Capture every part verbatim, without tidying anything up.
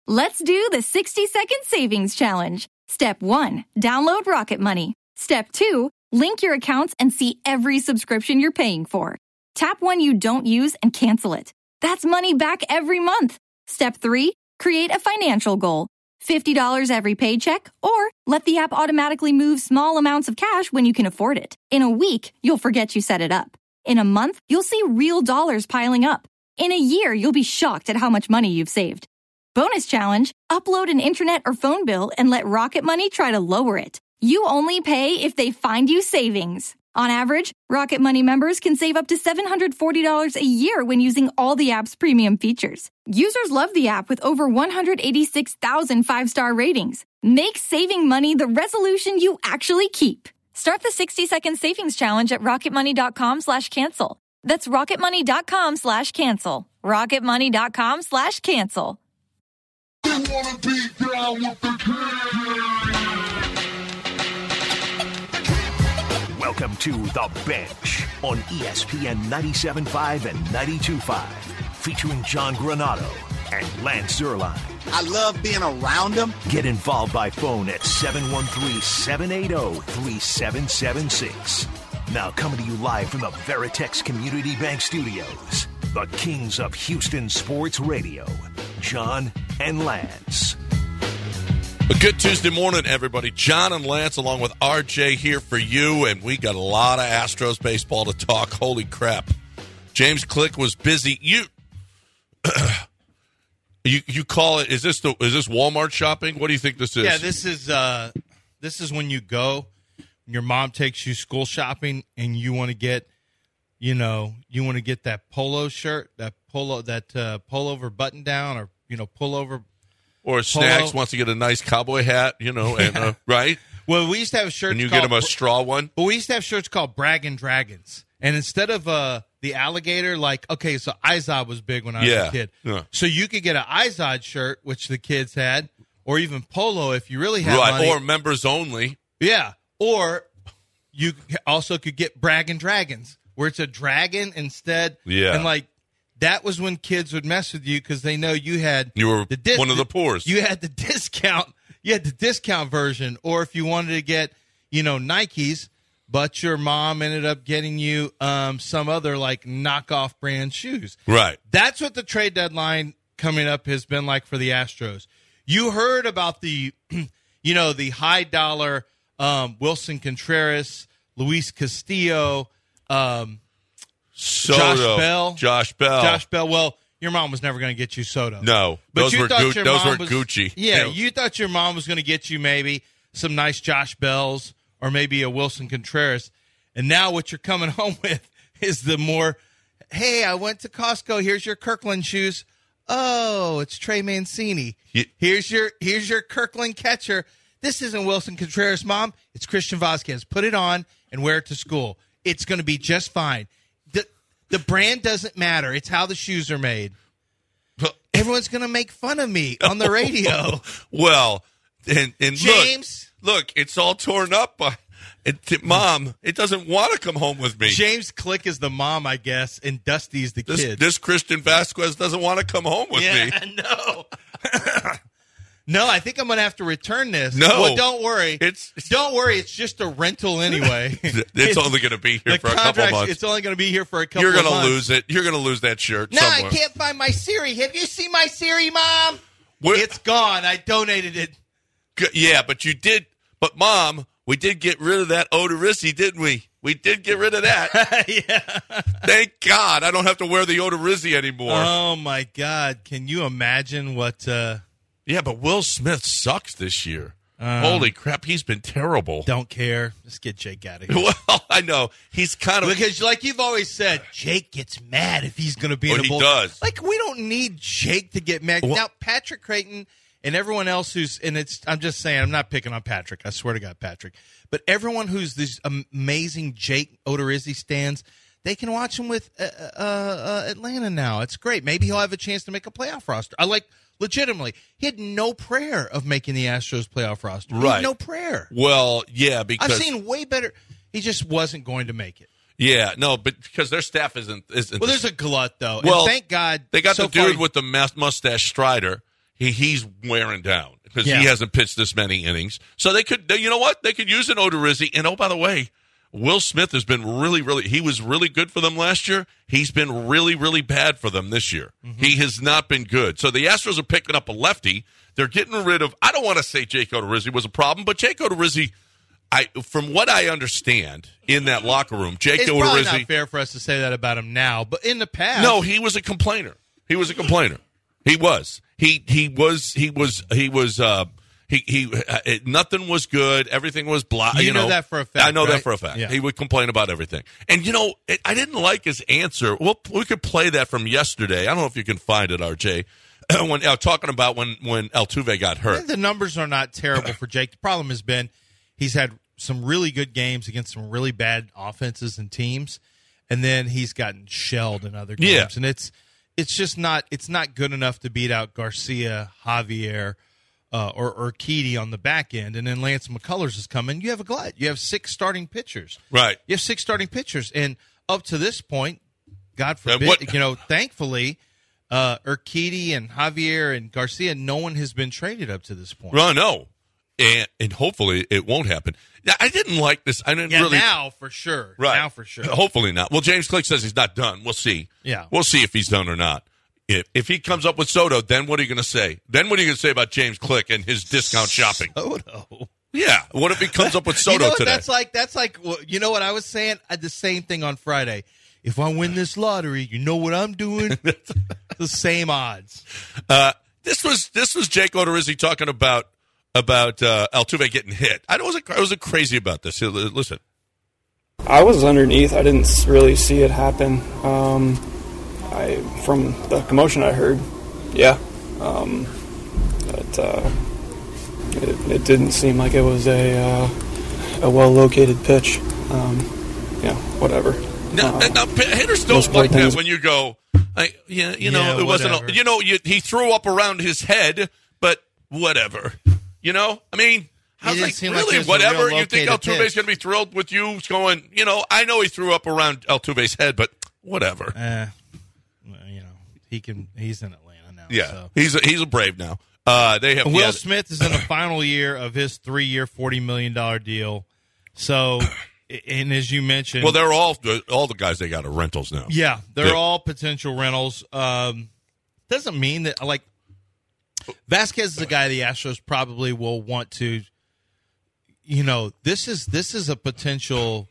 Let's do the sixty second savings challenge. Step one, download Rocket Money. Step two, link your accounts and see every subscription you're paying for. Tap one you don't use and cancel it. That's money back every month. Step three, create a financial goal. fifty dollars every paycheck, or let the app automatically move small amounts of cash when you can afford it. In a week, you'll forget you set it up. In a month, you'll see real dollars piling up. In a year, you'll be shocked at how much money you've saved. Bonus challenge, upload an internet or phone bill and let Rocket Money try to lower it. You only pay if they find you savings. On average, Rocket Money members can save up to seven hundred forty dollars a year when using all the app's premium features. Users love the app with over one hundred eighty-six thousand five-star ratings. Make saving money the resolution you actually keep. Start the sixty second savings challenge at rocketmoney.com slash cancel. That's rocketmoney.com slash cancel. rocketmoney.com slash cancel. They wanna be down with the king. Welcome to The Bench on E S P N ninety-seven point five and ninety-two point five, featuring John Granato and Lance Zierlein. I love being around them. Get involved by phone at seven one three, seven eight zero, three seven seven six. Now coming to you live from the Veritex Community Bank Studios, the kings of Houston sports radio, John and Lance. A good Tuesday morning, everybody. John and Lance along with R J here for you, and we got a lot of Astros baseball to talk. Holy crap. James Click was busy. You you you call it, is this the is this Walmart shopping? What do you think this is? Yeah, this is uh this is when you go, your mom takes you school shopping and you want to get, you know, you want to get that polo shirt, that polo that uh, pullover button down, or, you know, pullover. Or Snacks wants to get a nice cowboy hat, you know, and uh, right? Well, we used to have shirts And you called, get them a straw one? But we used to have shirts called Braggin' Dragons. And instead of uh, the alligator, like, okay, so Izod was big when I was Yeah. a kid. Yeah. So you could get an Izod shirt, which the kids had, or even polo if you really had Right, money. or members only. Yeah, or you also could get Braggin' Dragons, where it's a dragon instead. Yeah. And, like, that was when kids would mess with you because they know you had You were the dis- one of the poors. You had the discount. You had the discount version, or if you wanted to get, you know, Nikes, but your mom ended up getting you um, some other like knockoff brand shoes. Right. That's what the trade deadline coming up has been like for the Astros. You heard about the, you know, the high dollar um, Wilson Contreras, Luis Castillo. Um, Soto. Josh Bell. Josh Bell. Josh Bell. Well, your mom was never going to get you Soto. No. But those you were, thought Gu- your those mom were was, Gucci. Yeah, You know. you thought your mom was going to get you maybe some nice Josh Bells or maybe a Wilson Contreras. And now what you're coming home with is the more, hey, I went to Costco. Here's your Kirkland shoes. Oh, it's Trey Mancini. You- Here's your here's your Kirkland catcher. This isn't Wilson Contreras, Mom. It's Christian Vasquez. Put it on and wear it to school. It's going to be just fine. The, the brand doesn't matter. It's how the shoes are made. Everyone's going to make fun of me on the radio. Well, and, and James. look, look, it's all torn up. By, it, Mom, it doesn't want to come home with me. James Click is the mom, I guess, and Dusty's the This, kid. this Christian Vasquez doesn't want to come home with yeah, me. no. No, I think I'm going to have to return this. No. Well, don't worry. It's- don't worry. It's just a rental anyway. It's only going to be here the for a couple contract, months. It's only going to be here for a couple You're of going to months. lose it. You're going to lose that shirt No, somewhere. I can't find my Siri. Have you seen my Siri, Mom? Where- It's gone. I donated it. G- Yeah, but you did. But, Mom, we did get rid of that Odorizzi, didn't we? We did get rid of that. Yeah. Thank God I don't have to wear the Odorizzi anymore. Oh, my God. Can you imagine what uh, – yeah, but Will Smith sucks this year. Um, Holy crap, he's been terrible. don't care. Just get Jake out of here. Well, I know. He's kind of... Because, like you've always said, Jake gets mad if he's going to be Well, in a he bull. does. Like, we don't need Jake to get mad. Well- now, Patrick Creighton and everyone else who's, and it's, I'm just saying, I'm not picking on Patrick. I swear to God, Patrick. But everyone who's these amazing Jake Odorizzi stands, they can watch him with uh, uh, uh, Atlanta now. It's great. Maybe he'll have a chance to make a playoff roster. I like, legitimately, he had no prayer of making the Astros playoff roster. He Right. had no prayer. Well, yeah, because... I've seen way better. He just wasn't going to make it. Yeah, no, but because their staff isn't... isn't Well, there's a glut, though. Well, and thank God. They got so the dude far, with the mas- mustache Strider. he, he's wearing down because Yeah. he hasn't pitched this many innings. So they could, you know what? They could use an Odorizzi. And, oh, by the way, Will Smith has been really, really – he was really good for them last year. He's been really, really bad for them this year. Mm-hmm. He has not been good. So the Astros are picking up a lefty. They're getting rid of – I don't want to say Jake Odorizzi was a problem, but Jake Odorizzi, I, from what I understand in that locker room, Jake It's Odorizzi – probably not fair for us to say that about him now, but in the past – No, he was a complainer. He was a complainer. He was. He he was. He was. He was. Uh, he he. Uh, it, nothing was good. Everything was blah. You You, know that for a fact, I know right? that for a fact. Yeah. He would complain about everything. And you know, it, I didn't like his answer. Well, we could play that from yesterday. I don't know if you can find it, R J. when uh, talking about when when Altuve got hurt. The numbers are not terrible for Jake. The problem has been he's had some really good games against some really bad offenses and teams, and then he's gotten shelled in other games. Yeah. And it's it's just not it's not good enough to beat out Garcia, Javier, uh, or Urquidy on the back end. And then Lance McCullers is coming. You have a glut. You have six starting pitchers. Right. You have six starting pitchers, and up to this point, God forbid, what- you know, thankfully. Uh, Urquidy and Javier and Garcia, no one has been traded up to this point. Well, no, and and hopefully it won't happen. Now, I didn't like this. I didn't Yeah, really. now for sure. Right. Now for sure. Hopefully not. Well, James Click says he's not done. We'll see. Yeah. We'll see if he's done or not. If if he comes up with Soto, then what are you going to say? Then what are you going to say about James Click and his discount shopping? Soto. Yeah. What if he comes up with Soto you know what today? That's like. That's like. well, You know what I was saying? I had the same thing on Friday. If I win this lottery, you know what I'm doing? The same odds. Uh, this was this was Jake Odorizzi talking about about uh, Altuve getting hit. I wasn't I wasn't crazy about this. Listen, I was underneath. I didn't really see it happen. Um, I from the commotion I heard, yeah, um, but uh, it, it didn't seem like it was a uh, a well located pitch. Um, yeah, whatever. now, Uh, now, hitters don't most like that things- when you go. I, yeah, you know, Yeah, it wasn't. whatever. A, you know, you, he threw up around his head, but whatever. You know, I mean, I was didn't like, seem like really, it was a whatever. real You think located Altuve's pitch. going to be thrilled with you going? You know, I know he threw up around Altuve's head, but whatever. Eh, you know, he can. He's in Atlanta now. Yeah, So. he's a, he's a Brave now. Uh, they have Will yeah, Smith is in the final year of his three-year, forty million dollars deal. So, and as you mentioned, Well, they're all all the guys they got are rentals now. yeah, they're Yeah. all potential rentals. Um, doesn't mean that like Vasquez is the guy the Astros probably will want to. You know, this is this is a potential.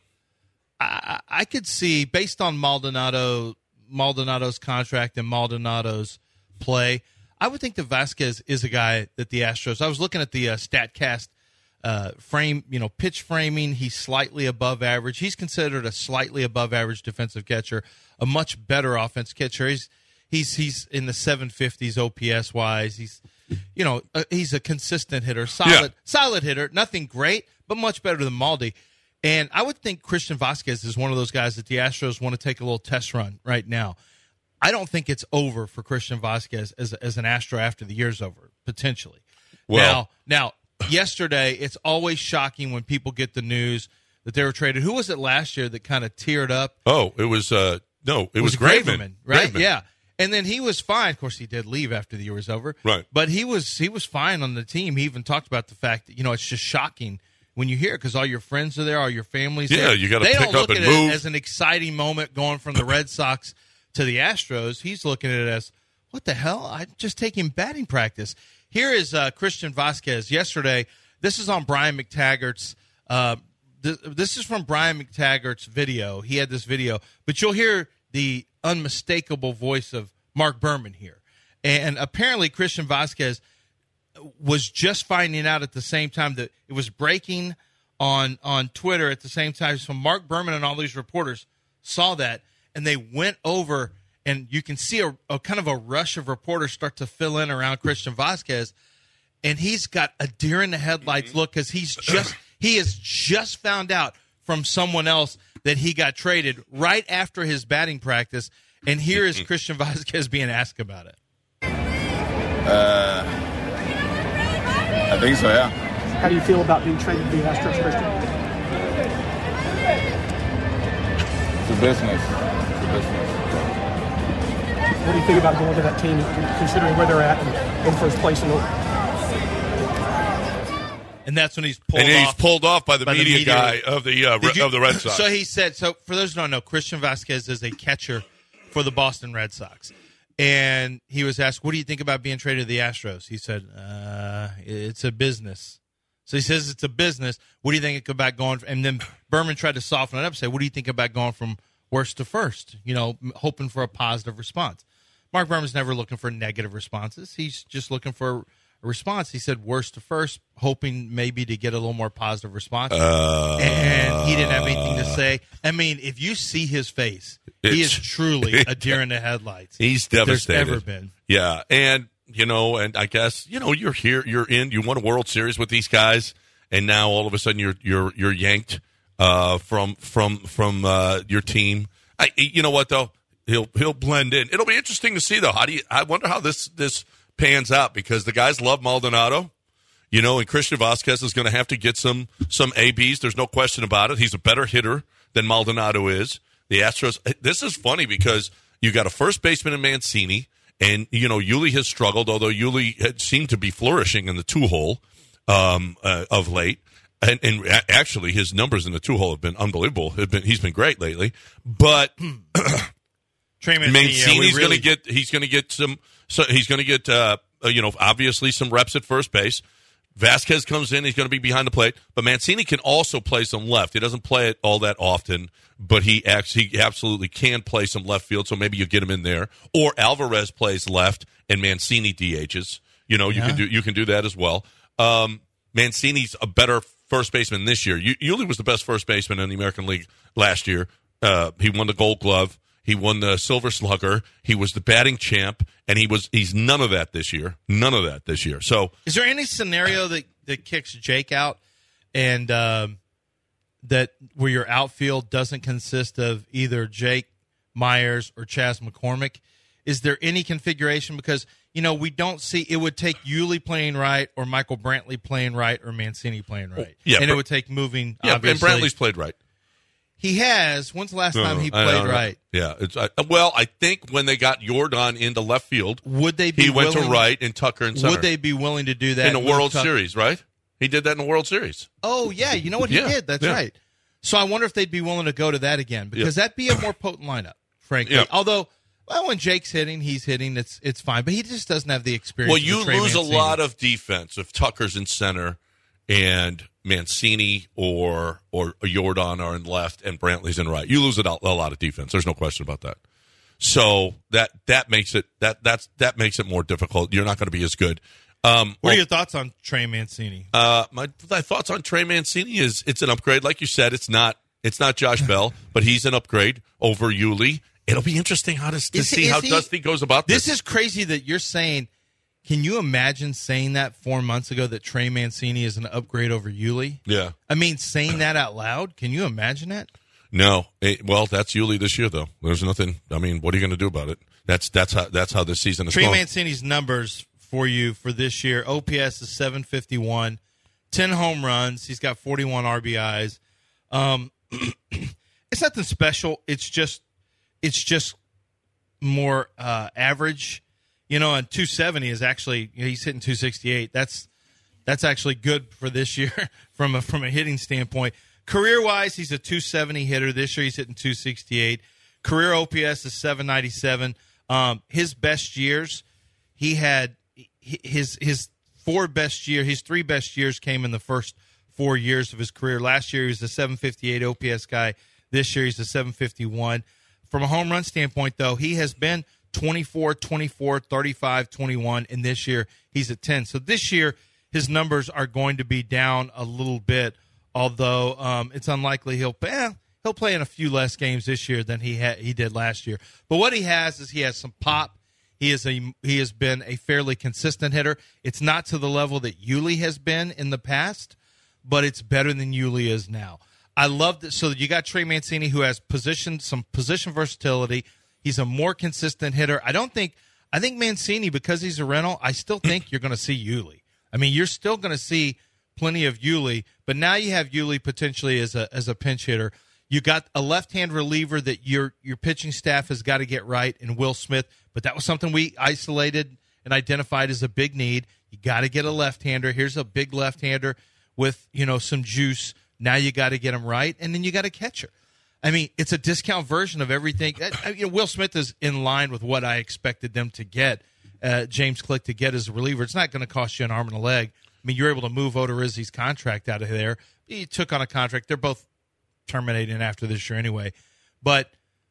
I, I I could see based on Maldonado Maldonado's contract and Maldonado's play. I would think that Vasquez is a guy that the Astros. I was looking at the uh, StatCast uh, frame, you know, pitch framing. He's slightly above average. He's considered a slightly above average defensive catcher, a much better offense catcher. He's he's he's in the seven fifties O P S wise. He's you know uh, he's a consistent hitter, solid Yeah. solid hitter. Nothing great, but much better than Maldi. And I would think Christian Vasquez is one of those guys that the Astros want to take a little test run right now. I don't think it's over for Christian Vasquez as as an Astro after the year's over, potentially. Well- now, now, yesterday, it's always shocking when people get the news that they were traded. Who was it last year that kind of teared up? Oh, it was uh no, it, was, Graveman, right? Graveman. Yeah, and then he was fine. Of course, he did leave after the year was over, Right. But he was he was fine on the team. He even talked about the fact that you know it's just shocking when you hear it because all your friends are there, all your family's Yeah, there. you gotta They pick don't up look and at move. it as an exciting moment going from the Red Sox to the Astros. He's looking at it as, what the hell? I'm just taking batting practice. Here is uh, Christian Vasquez yesterday. This is on Brian McTaggart's. Uh, th- this is from Brian McTaggart's video. He had this video, but you'll hear the unmistakable voice of Mark Berman here. And apparently, Christian Vasquez was just finding out at the same time that it was breaking on on Twitter at the same time. So Mark Berman and all these reporters saw that, and they went over, and you can see a, a kind of a rush of reporters start to fill in around Christian Vasquez, and he's got a deer in the headlights look because he's just he has just found out from someone else that he got traded right after his batting practice, and here is Christian Vasquez being asked about it. Uh, I think so, yeah. How do you feel about being traded to the Astros, Christian? It's a business. It's a business. What do you think about going to that team, considering where they're at in, in first place? In the, and that's when he's pulled and he's off pulled off by the, by media, the media guy of the uh, you, of the Red Sox. So he said. So for those who don't know, Christian Vasquez is a catcher for the Boston Red Sox, and he was asked, "What do you think about being traded to the Astros?" He said, uh, "It's a business." So he says it's a business. What do you think about going? And then Berman tried to soften it up, and say, "What do you think about going from worst to first?" You know, hoping for a positive response. Mark Berman's never looking for negative responses. He's just looking for a response. He said worst to first, hoping maybe to get a little more positive response. Uh, and he didn't have anything to say. I mean, if you see his face, he is truly a deer in the headlights. He's devastated. There's ever been. Yeah, and you know, and I guess you know you're here, you're in, you won a World Series with these guys, and now all of a sudden you're you're you're yanked uh, from from from uh, your team. I, you know what though? He'll he'll blend in. It'll be interesting to see though. How do you? I wonder how this this pans out, because the guys love Maldonado, you know, and Christian Vasquez is going to have to get some some A Bs. There's no question about it. He's a better hitter than Maldonado is. The Astros. This is funny because you got a first baseman in Mancini, and you know Yuli has struggled, although Yuli had seemed to be flourishing in the two hole um, uh, of late. And, and actually, his numbers in the two hole have been unbelievable. Have been, he's been great lately, but Trey Mancini, Mancini's yeah, going really... to get. He's going to get some. So he's going to get. Uh, you know, obviously some reps at first base. Vasquez comes in. He's going to be behind the plate, but Mancini can also play some left. He doesn't play it all that often, but he actually he absolutely can play some left field. So maybe you get him in there, or Alvarez plays left and Mancini D Hs. You know, you yeah. can do you can do that as well. Um, Mancini's a better first baseman this year. Yuli was the best first baseman in the American League last year. Uh, he won the Gold Glove. He won the Silver Slugger. He was the batting champ, and he was he's none of that this year. None of that this year. So, is there any scenario that, that kicks Jake out, and um, that where your outfield doesn't consist of either Jake Myers or Chas McCormick? Is there any configuration? Because you know we don't see. It would take Yuli playing right, or Michael Brantley playing right, or Mancini playing right. Yeah, and Br- it would take moving. Yeah, obviously. and Brantley's played right. He has. When's the last No, time he I played don't know. right? Yeah. It's, I, well, I think when they got Jordan into left field, Would they be he went willing, to right and Tucker and center. Would they be willing to do that in the with World Tuck- Series, right? He did that in the World Series. Oh, yeah. You know what he Yeah, did? That's yeah. right. So I wonder if they'd be willing to go to that again, because Yeah. that'd be a more potent lineup, frankly. Yeah. Although, well, when Jake's hitting, he's hitting. It's it's fine. But he just doesn't have the experience. Well, of you Trey lose Mancini. a lot of defense if Tucker's in center and Mancini or or Jordan are in left and Brantley's in right. You lose a, a lot of defense. There's no question about that. So that that makes it that that's that makes it more difficult. You're not going to be as good. Um, What are your thoughts on Trey Mancini? Uh, my, my thoughts on Trey Mancini is it's an upgrade. Like you said, it's not it's not Josh Bell, but he's an upgrade over Yuli. It'll be interesting how to, to Is he- see is how he- Dusty goes about this. This is crazy that you're saying. Can you imagine saying that four months ago that Trey Mancini is an upgrade over Yuli? Yeah. I mean, saying that out loud. Can you imagine that? No. It, well, that's Yuli this year, though. There's nothing. I mean, what are you going to do about it? That's that's how that's how this season is Trey going. Mancini's numbers for you for this year: O P S is seven fifty-one, ten home runs. He's got forty-one R B Is. Um, it's nothing special. It's just it's just more uh, average. You know, and two seventy is actually you know, he's hitting two sixty-eight. That's that's actually good for this year from a from a hitting standpoint. Career wise, he's a two seventy hitter. This year, he's hitting two sixty-eight. Career O P S is seven ninety-seven. Um, his best years, he had his his four best year. His three best years came in the first four years of his career. Last year, he was a seven fifty-eight O P S guy. This year, he's a seven fifty-one. From a home run standpoint, though, he has been twenty-four, twenty-four, thirty-five, twenty-one, and this year he's at ten. So this year his numbers are going to be down a little bit, although um, it's unlikely he'll eh, he'll play in a few less games this year than he had he did last year. But what he has is he has some pop. He is a he has been a fairly consistent hitter. It's not to the level that Yuli has been in the past, but it's better than Yuli is now. I love that. So you got Trey Mancini, who has position some position versatility. He's a more consistent hitter. I don't think – I think Mancini, because he's a rental, I still think you're going to see Yuli. I mean, you're still going to see plenty of Yuli, but now you have Yuli potentially as a as a pinch hitter. You got a left-hand reliever that your your pitching staff has got to get right in Will Smith, but that was something we isolated and identified as a big need. You got to get a left-hander. Here's a big left-hander with, you know, some juice. Now you got to get him right, and then you got a catcher. I mean, it's a discount version of everything. I, you know, Will Smith is in line with what I expected them to get, uh, James Click to get as a reliever. It's not going to cost you an arm and a leg. I mean, you're able to move Odorizzi's contract out of there. He took on a contract. They're both terminating after this year anyway. But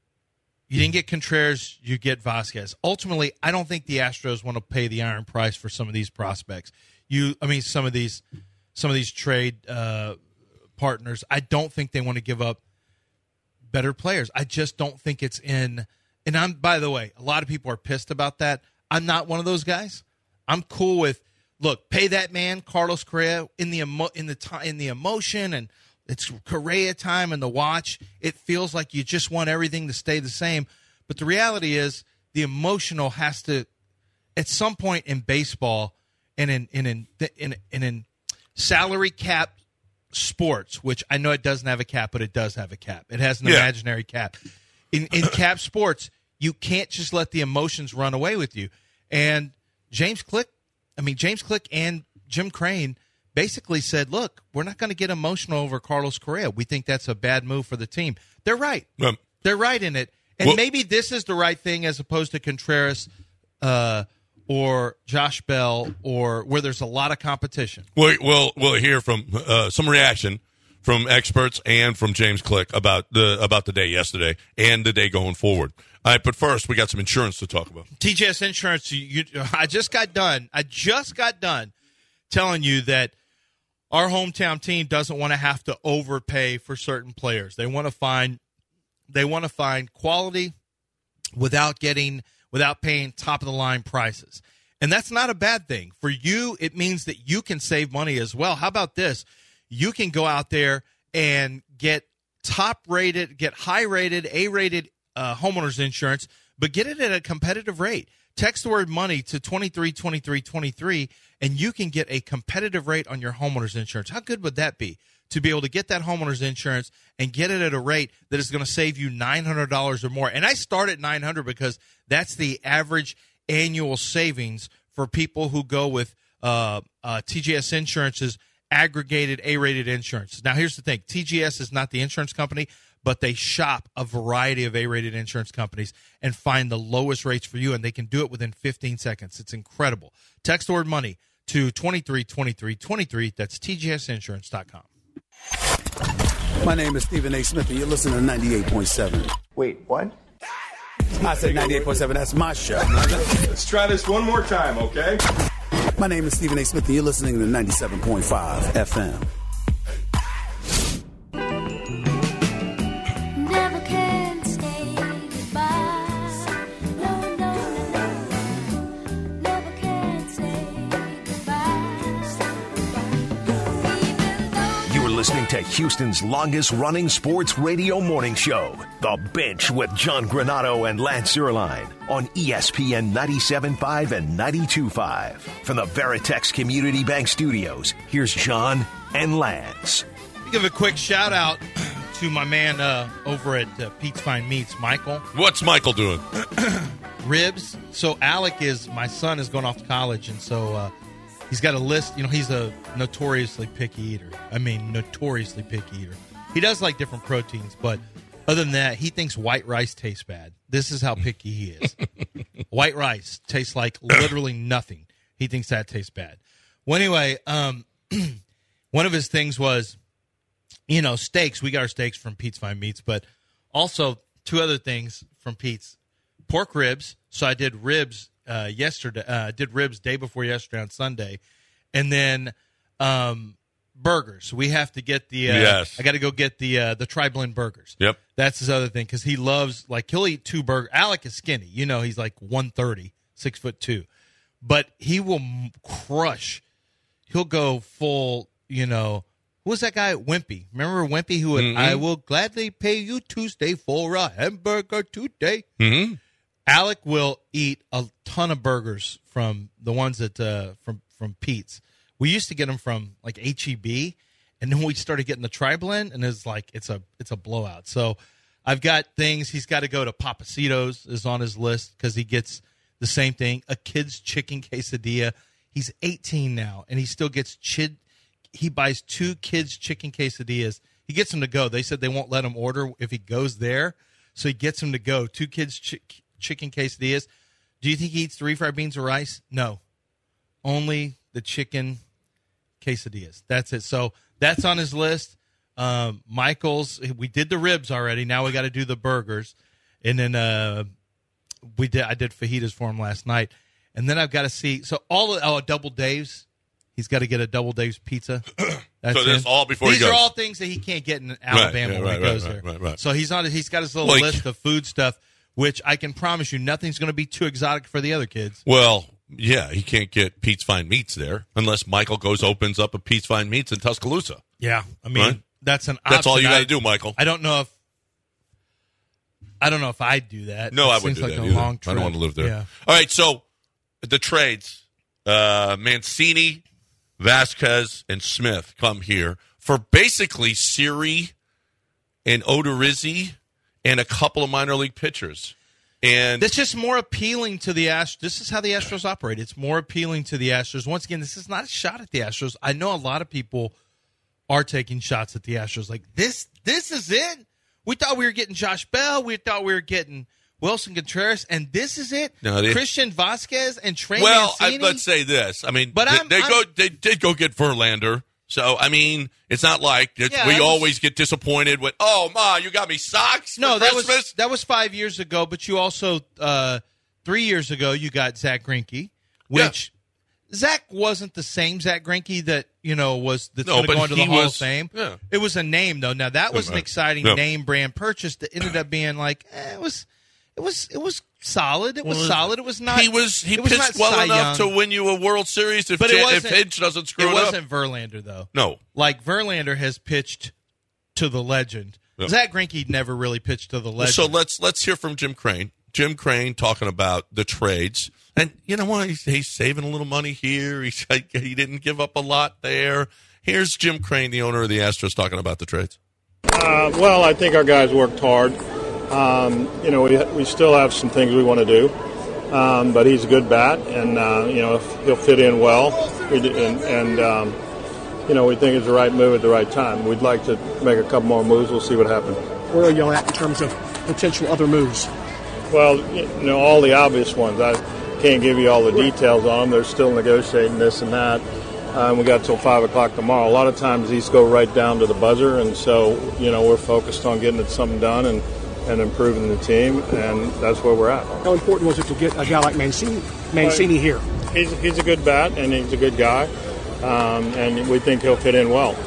you didn't get Contreras, you get Vasquez. Ultimately, I don't think the Astros want to pay the iron price for some of these prospects. You, I mean, some of these, some of these trade uh, partners. I don't think they want to give up better players. I just don't think it's in. And I'm, by the way, a lot of people are pissed about that. I'm not one of those guys. I'm cool with, look, pay that man Carlos Correa in the emo, in the time in the emotion, and it's Correa time and the watch. It feels like you just want everything to stay the same, but the reality is the emotional has to, at some point in baseball and in in in in, in, in salary cap sports, which I know it doesn't have a cap, but it does have a cap. It has an yeah. imaginary cap. In in cap sports, you can't just let the emotions run away with you. And James Click, I mean, James Click and Jim Crane basically said, look, we're not going to get emotional over Carlos Correa. We think that's a bad move for the team. They're right. Um, They're right in it. And well, maybe this is the right thing as opposed to Contreras uh, or Josh Bell or where there's a lot of competition. We'll, we'll, we'll hear from uh, some reaction from experts and from James Click about the about the day yesterday and the day going forward. All right, but first, we got some insurance to talk about. T G S Insurance, you, you, I just got done. I just got done telling you that our hometown team doesn't want to have to overpay for certain players. They want to find they want to find quality without getting without paying top of the line prices. And that's not a bad thing. For you, it means that you can save money as well. How about this? You can go out there and get top rated, get high rated, A rated uh, homeowners insurance, but get it at a competitive rate. Text the word money to twenty-three twenty-three twenty-three, and you can get a competitive rate on your homeowners insurance. How good would that be to be able to get that homeowners insurance and get it at a rate that is going to save you nine hundred dollars or more? And I start at nine hundred dollars because that's the average annual savings for people who go with uh, uh, T G S Insurance's aggregated A-rated insurance. Now, here's the thing. T G S is not the insurance company, but they shop a variety of A-rated insurance companies and find the lowest rates for you, and they can do it within fifteen seconds. It's incredible. Text the word money to twenty-three twenty-three twenty-three. That's T G S insurance dot com. My name is Stephen A. Smith, and you're listening to ninety-eight point seven. Wait, what? I said ninety-eight point seven. That's my show. Let's try this one more time, okay? My name is Stephen A. Smith, and you're listening to ninety-seven point five F M. Never can say goodbye. No, no, no. Never can say goodbye. You're listening to Houston's longest-running sports radio morning show, The Bench with John Granato and Lance Zierlein on E S P N ninety-seven point five and ninety-two point five. From the Veritex Community Bank Studios, here's John and Lance. Give a quick shout-out to my man uh, over at uh, Pete's Fine Meats, Michael. What's Michael doing? Ribs. So Alec is, my son is going off to college, and so uh, he's got a list. You know, he's a notoriously picky eater. I mean, notoriously picky eater. He does like different proteins, but other than that, he thinks white rice tastes bad. This is how picky he is. White rice tastes like literally nothing. He thinks that tastes bad. Well, anyway, um, one of his things was, you know, steaks. We got our steaks from Pete's Fine Meats, but also two other things from Pete's. Pork ribs. So I did ribs uh, yesterday. Uh, did ribs day before yesterday on Sunday. And then um, burgers. We have to get the. Uh, yes. I got to go get the uh, the tri-blend burgers. Yep. That's his other thing because he loves, like, he'll eat two burgers. Alec is skinny. You know, he's like one thirty, six foot two. But he will crush. He'll go full, you know. Who was that guy? Wimpy. Remember Wimpy who would, mm-hmm. I will gladly pay you Tuesday for a hamburger today. Mm-hmm. Alec will eat a ton of burgers from the ones that uh, from from Pete's. We used to get them from like H E B, And then we started getting the tri-blend, and it's like it's a it's a blowout. So I've got things. He's got to go to Papacitos is on his list because he gets the same thing. A kid's chicken quesadilla. He's eighteen now, and he still gets chid. He buys two kids' chicken quesadillas. He gets them to go. They said they won't let him order if he goes there, so he gets them to go. Two kids' chi- chicken quesadillas. Do you think he eats three fried beans of rice? No, only the chicken quesadillas. That's it. So that's on his list. Um, Michael's. We did the ribs already. Now we got to do the burgers, and then uh, we did. I did fajitas for him last night, and then I've got to see. So all of, oh, Double Dave's. He's got to get a Double Dave's pizza. That's so this him. all before These he goes. are all things that he can't get in Alabama Right, yeah, when he right, goes right, there. right, right. So he's on. He's got his little Like- list of food stuff, which I can promise you, nothing's going to be too exotic for the other kids. Well, yeah, he can't get Pete's Fine Meats there unless Michael goes opens up a Pete's Fine Meats in Tuscaloosa. Yeah, I mean Right? that's an. That's all option. you got I- to do, Michael. I don't know if. I don't know if I'd do that. No, It I wouldn't seems do like that a either. long I trip. don't want to live there. Yeah. All right, so the trades: uh, Mancini, Vasquez, and Smith come here for basically Siri and Odorizzi and a couple of minor league pitchers. And That's just more appealing to the Astros. This is how the Astros operate. It's more appealing to the Astros. Once again, this is not a shot at the Astros. I know a lot of people are taking shots at the Astros. Like, this this is it? We thought we were getting Josh Bell. We thought we were getting Wilson Contreras. And this is it? No, they- Christian Vasquez and Trey well, I, Mancini? let's say this. I mean, But they, I'm- they I'm- go they did go get Verlander. So, I mean, it's not like it's, Yeah, we that was- always get disappointed with, oh, Ma, you got me socks for No, that Christmas? was that was five years ago. But you also uh, three years ago you got Zach Greinke, which Zach wasn't the same Zach Greinke that you know was that's No, going to but go into the he Hall was- of Fame. yeah. It was a name though. Now that was an Right. exciting Yeah. name brand purchase that ended up being like eh, it was it was it was solid. It was Well, solid. It was not. He was he it was pitched not well Cy enough Young. to win you a World Series if, But it J- if wasn't- Hinch doesn't screw It it, up. wasn't Verlander though. No. Like Verlander has pitched to the legend. Yeah. Zach Greinke never really pitched to the legend. So let's let's hear from Jim Crane. Jim Crane talking about the trades, and you know what? He's, he's saving a little money here. He he didn't give up a lot there. Here's Jim Crane, the owner of the Astros, talking about the trades. Uh, well, I think our guys worked hard. Um, you know, we we still have some things we want to do, um, but he's a good bat, and uh, you know he'll fit in well. We d- and, and um, you know we think it's the right move at the right time. We'd like to make a couple more moves. We'll see what happens. Where are you at in terms of potential other moves? Well, you know, all the obvious ones. I can't give you all the details on them. They're still negotiating this and that. Um, we got till five o'clock tomorrow. A lot of times these go right down to the buzzer, and so you know we're focused on getting something done and, and improving the team, and that's where we're at. How important was it to get a guy like Mancini, Mancini here? He's he's a good bat, and he's a good guy, um, and we think he'll fit in well.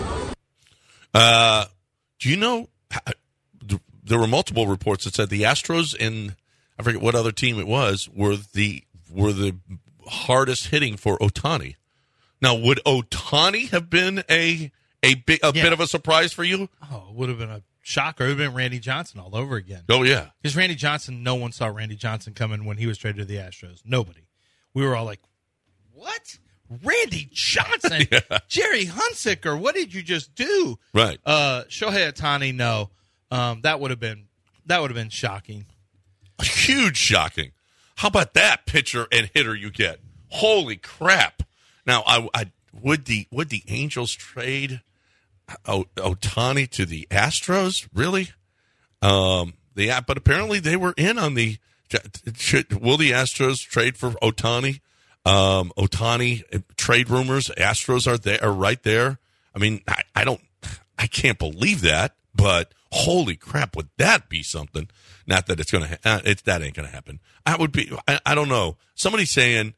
Uh, do you know? There were multiple reports that said the Astros and I forget what other team it was were the were the hardest hitting for Ohtani. Now, would Ohtani have been a a big a Yeah. bit of a surprise for you? Oh, it would have been a shocker. It would have been Randy Johnson all over again. Oh yeah, Because Randy Johnson, no one saw Randy Johnson coming when he was traded to the Astros. Nobody. We were all like, what? Randy Johnson? Yeah. Jerry Hunsaker, what did you just do? right. Uh, Shohei Ohtani, no. Um, that would have been that would have been shocking. Huge shocking. How about that pitcher and hitter you get? Holy crap! Now, I, I would the would the Angels trade o- Ohtani to the Astros? Really? Um, the but apparently they were in on the. Should, will the Astros trade for Ohtani? Um, Ohtani trade rumors. Astros are there, are right there. I mean, I, I don't, I can't believe that. But holy crap, would that be something? Not that it's going to, uh, it's that ain't going to happen. I would be, I, I don't know. Somebody's saying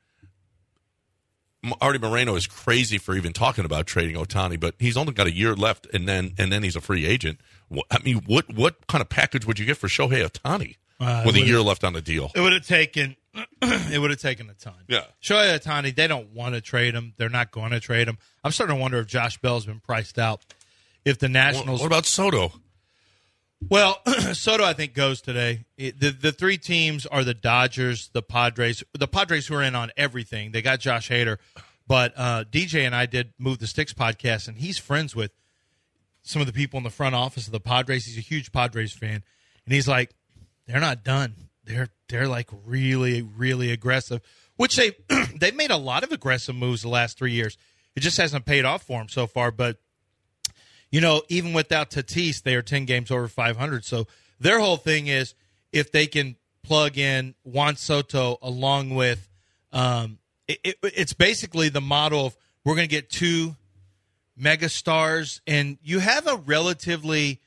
Artie Moreno is crazy for even talking about trading Ohtani, but he's only got a year left, and then and then he's a free agent. What, I mean, what what kind of package would you get for Shohei Ohtani Uh, with it a would've- year left on the deal? It would have taken. It would have taken a ton. Yeah. Shohei Ohtani, they don't want to trade him. They're not going to trade him. I'm starting to wonder if Josh Bell's been priced out. If the Nationals. What about Soto? Well, Soto, I think, goes today. It, the the three teams are the Dodgers, the Padres, the Padres who are in on everything. They got Josh Hader, but uh, D J and I did Move the Sticks podcast, and he's friends with some of the people in the front office of the Padres. He's a huge Padres fan, and he's like, they're not done. They're they're like really, really aggressive, which they they've made a lot of aggressive moves the last three years. It just hasn't paid off for them so far. But you know, even without Tatis, they are ten games over five hundred. So their whole thing is if they can plug in Juan Soto along with, um, it, it, it's basically the model of we're going to get two mega stars, and you have a relatively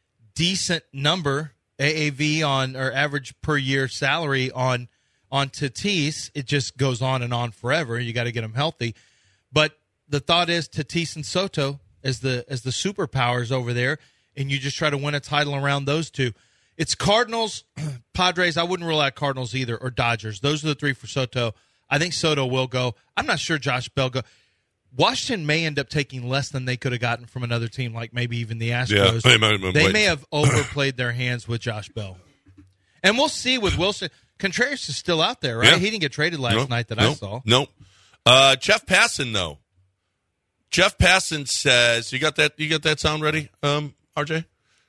decent number A A V on or average per year salary on on Tatis. It just goes on and on forever. You got to get them healthy, but the thought is Tatis and Soto as the as the superpowers over there, and you just try to win a title around those two. It's Cardinals, Padres. I wouldn't rule out Cardinals either, or Dodgers. Those are the three for Soto. I think Soto will go. I'm not sure Josh Bell go. Washington may end up taking less than they could have gotten from another team, like maybe even the Astros. Yeah, they might, they may have overplayed their hands with Josh Bell. And we'll see with Wilson. Contreras is still out there, right? Yeah. He didn't get traded last nope, night that nope, I saw. Nope. Uh, Jeff Passan, though. Jeff Passan says, you got that You got that sound ready, um, R J?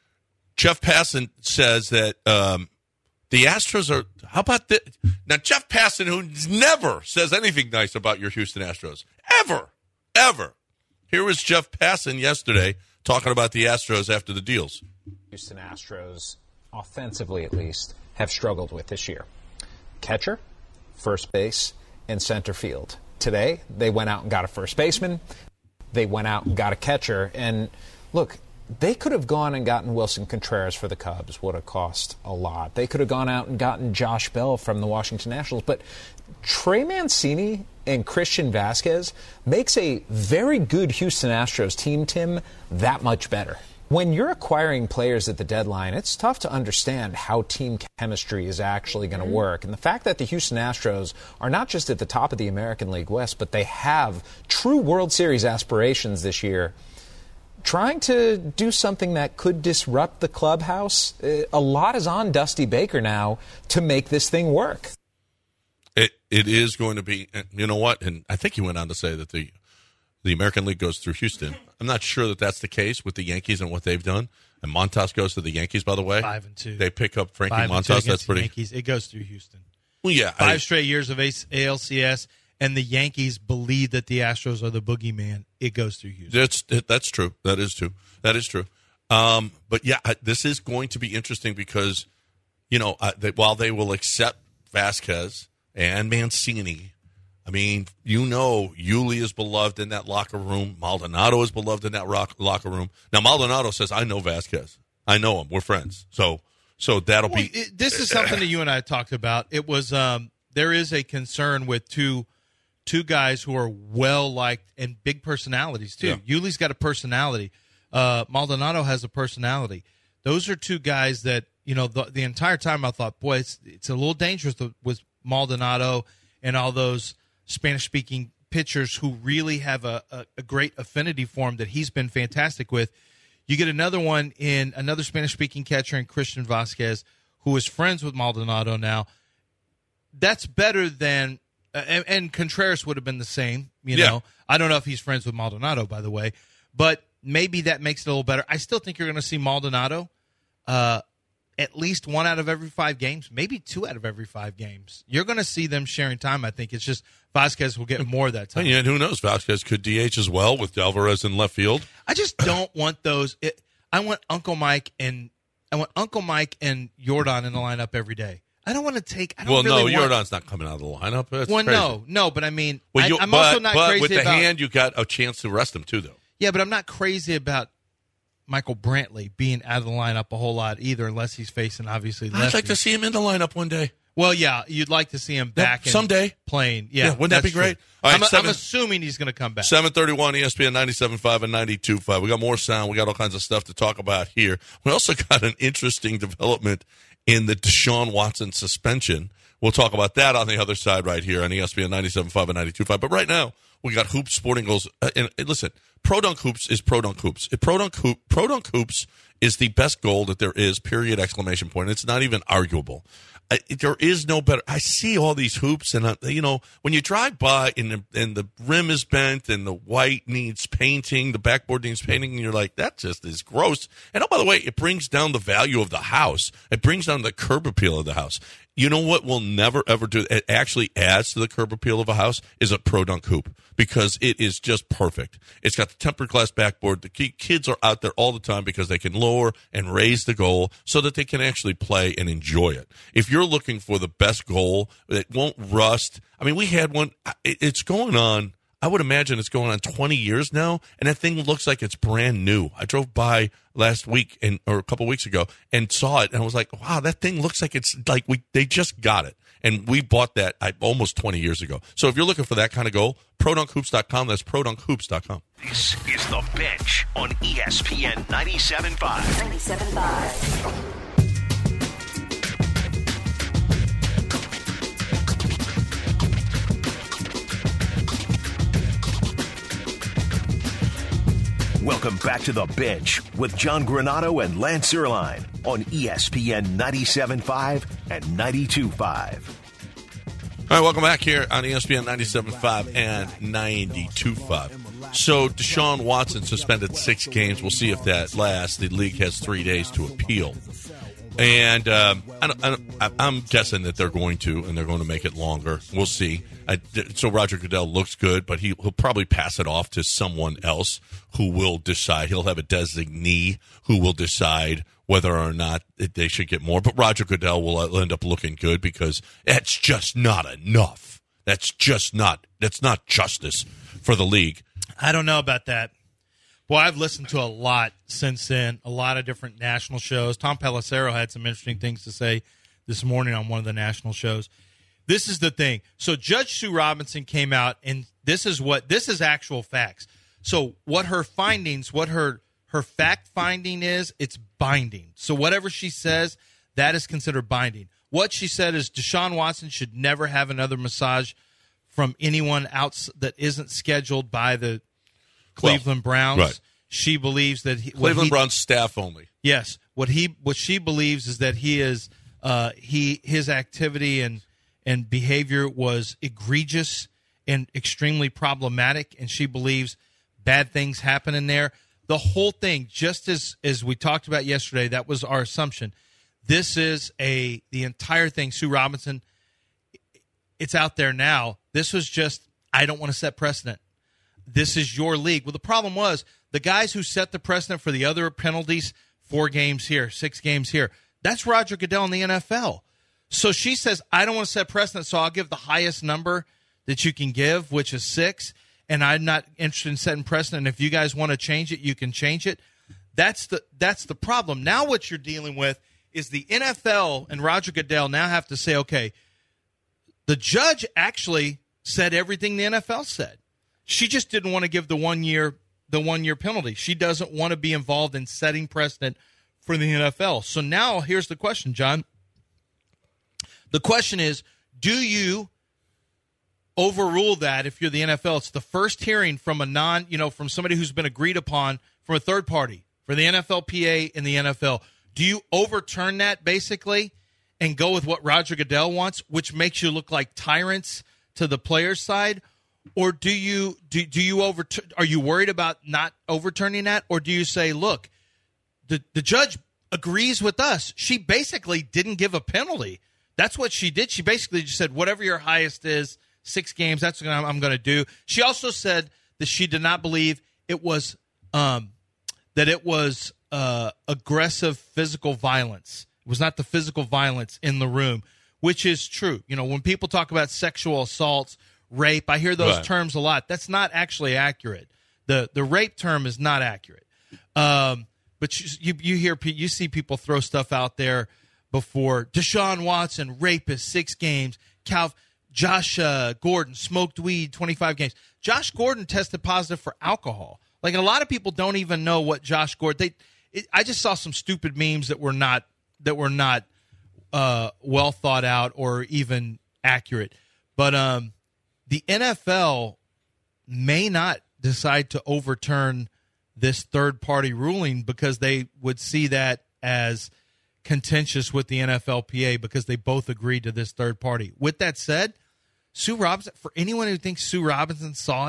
Jeff Passan says that um, the Astros are – how about this? Now, Jeff Passan, who never says anything nice about your Houston Astros, ever, ever. Here was Jeff Passan yesterday talking about the Astros after the deals. Houston Astros, offensively at least, have struggled with this year. Catcher, first base, and center field. Today, they went out and got a first baseman. They went out and got a catcher. And, look – they could have gone and gotten Wilson Contreras for the Cubs, would have cost a lot. They could have gone out and gotten Josh Bell from the Washington Nationals. But Trey Mancini and Christian Vasquez makes a very good Houston Astros team, Tim, that much better. When you're acquiring players at the deadline, it's tough to understand how team chemistry is actually going to work. And the fact that the Houston Astros are not just at the top of the American League West, but they have true World Series aspirations this year, trying to do something that could disrupt the clubhouse, a lot is on Dusty Baker now to make this thing work. It It is going to be, you know what, and I think he went on to say that the the American League goes through Houston. I'm not sure that that's the case with the Yankees and what they've done. And Montas goes to the Yankees, by the way. Five and two. They pick up Frankie Five Montas. That's pretty. Yankees. It goes through Houston. Well, yeah. Five I, straight years of A L C S, and the Yankees believe that the Astros are the boogeyman. It goes through Houston. That's that's true. That is true. That is true. Um, but yeah, this is going to be interesting because, you know, uh, they, while they will accept Vasquez and Mancini, I mean, you know, Yuli is beloved in that locker room. Maldonado is beloved in that rock, locker room. Now, Maldonado says, "I know Vasquez. I know him. We're friends." So, so that'll well, be. It, this is something that you and I talked about. It was um, there is a concern with two. Two guys who are well-liked and big personalities, too. Yeah. Yuli's got a personality. Uh, Maldonado has a personality. Those are two guys that, you know, the, the entire time I thought, boy, it's, it's a little dangerous to, with Maldonado and all those Spanish-speaking pitchers who really have a, a, a great affinity for him that he's been fantastic with. You get another one in another Spanish-speaking catcher in Christian Vasquez, who is friends with Maldonado now. That's better than Uh, and, and Contreras would have been the same, you yeah. know. I don't know if he's friends with Maldonado, by the way, but maybe that makes it a little better. I still think you're going to see Maldonado uh, at least one out of every five games, maybe two out of every five games. You're going to see them sharing time, I think. It's just Vasquez will get more of that time. And who knows? Vasquez could D H as well with Alvarez in left field. I just don't want those. It, I want Uncle Mike and I want Uncle Mike and Yordan in the lineup every day. I don't want to take. I don't well, really no, want, Yordan's not coming out of the lineup. That's well, crazy. no, no, but I mean, well, you, I, I'm but, also not but crazy with the about, hand, you got a chance to rest him too, though. Yeah, but I'm not crazy about Michael Brantley being out of the lineup a whole lot either, unless he's facing obviously. I'd like to see him in the lineup one day. Well, yeah, you'd like to see him back yeah, someday and playing. Yeah, yeah wouldn't that be great? All right, I'm, seven, I'm assuming he's going to come back. seven thirty-one E S P N ninety-seven point five and ninety-two point five. We got more sound. We got all kinds of stuff to talk about here. We also got an interesting development in the Deshaun Watson suspension. We'll talk about that on the other side right here on E S P N ninety-seven point five and ninety-two point five. But right now, we got Hoops Sporting Goals. Uh, and, and listen, Pro Dunk Hoops is Pro Dunk Hoops. Pro Dunk, Hoop, Pro Dunk Hoops is the best goal that there is, period, exclamation point. It's not even arguable. I, there is no better. I see all these hoops, and, uh, you know, when you drive by and the, and the rim is bent and the white needs painting, the backboard needs painting, and you're like, that just is gross. And oh, by the way, it brings down the value of the house. It brings down the curb appeal of the house. You know what will never, ever do, it actually adds to the curb appeal of a house, is a Pro Dunk hoop, because it is just perfect. It's got the tempered glass backboard. The kids are out there all the time because they can lower and raise the goal so that they can actually play and enjoy it. If you're looking for the best goal that won't rust, I mean, we had one, it's going on, I would imagine it's going on twenty years now, and that thing looks like it's brand new. I drove by last week and or a couple weeks ago and saw it, and I was like, wow, that thing looks like it's like we they just got it. And we bought that I, almost twenty years ago. So if you're looking for that kind of goal, pro dunk hoops dot com. That's pro dunk hoops dot com. This is The Bench on E S P N ninety-seven point five. ninety-seven point five. Welcome back to The Bench with John Granato and Lance Erline on E S P N ninety-seven point five and ninety-two point five. All right, welcome back here on E S P N ninety-seven point five and ninety-two point five. So Deshaun Watson suspended six games. We'll see if that lasts. The league has three days to appeal. And um, I don't, I don't, I'm guessing that they're going to, and they're going to make it longer. We'll see. I, so Roger Goodell looks good, but he, he'll probably pass it off to someone else who will decide. He'll have a designee who will decide whether or not they should get more. But Roger Goodell will end up looking good because that's just not enough. That's just not. That's not justice for the league. I don't know about that. Well, I've listened to a lot since then, a lot of different national shows. Tom Pelissero had some interesting things to say this morning on one of the national shows. This is the thing. So Judge Sue Robinson came out, and this is what this is actual facts. So what her findings, what her her fact finding is, it's binding. So whatever she says, that is considered binding. What she said is Deshaun Watson should never have another massage from anyone else that isn't scheduled by the Cleveland well, Browns. Right. She believes that he, Cleveland he, Browns staff only. Yes, what he what she believes is that he is uh, he his activity and and behavior was egregious and extremely problematic, and she believes bad things happen in there. The whole thing, just as as we talked about yesterday, that was our assumption. This is a the entire thing. Sue Robinson, it's out there now. This was just I don't want to set precedent. This is your league. Well, the problem was the guys who set the precedent for the other penalties, four games here, six games here, that's Roger Goodell in the N F L. So she says, I don't want to set precedent, so I'll give the highest number that you can give, which is six, and I'm not interested in setting precedent. If you guys want to change it, you can change it. That's the that's the problem. Now what you're dealing with is the N F L and Roger Goodell now have to say, okay, the judge actually said everything the N F L said. She just didn't want to give the one year the one year penalty. She doesn't want to be involved in setting precedent for the N F L. So now here's the question, John. The question is, do you overrule that if you're the N F L? It's the first hearing from a non, you know, from somebody who's been agreed upon from a third party for the N F L P A and the N F L. Do you overturn that basically and go with what Roger Goodell wants, which makes you look like tyrants to the players' side? Or do you do, do you overturn? Are you worried about not overturning that, or do you say, look, the the judge agrees with us? She basically didn't give a penalty. That's what she did. She basically just said, whatever your highest is, six games. That's what I'm, I'm going to do. She also said that she did not believe it was um, that it was uh, aggressive physical violence. It was not the physical violence in the room, which is true. You know, when people talk about sexual assaults, rape, I hear those right. terms a lot. That's not actually accurate. The the rape term is not accurate. Um, but you, you you hear you see people throw stuff out there before. Deshaun Watson, rapist, six games. Cal, Josh uh, Gordon smoked weed, twenty-five games. Josh Gordon tested positive for alcohol. Like, a lot of people don't even know what Josh Gordon. They, it, I just saw some stupid memes that were not that were not uh, well thought out or even accurate. But um. The N F L may not decide to overturn this third-party ruling because they would see that as contentious with the N F L P A because they both agreed to this third party. With that said, Sue Robinson, for anyone who thinks Sue Robinson saw it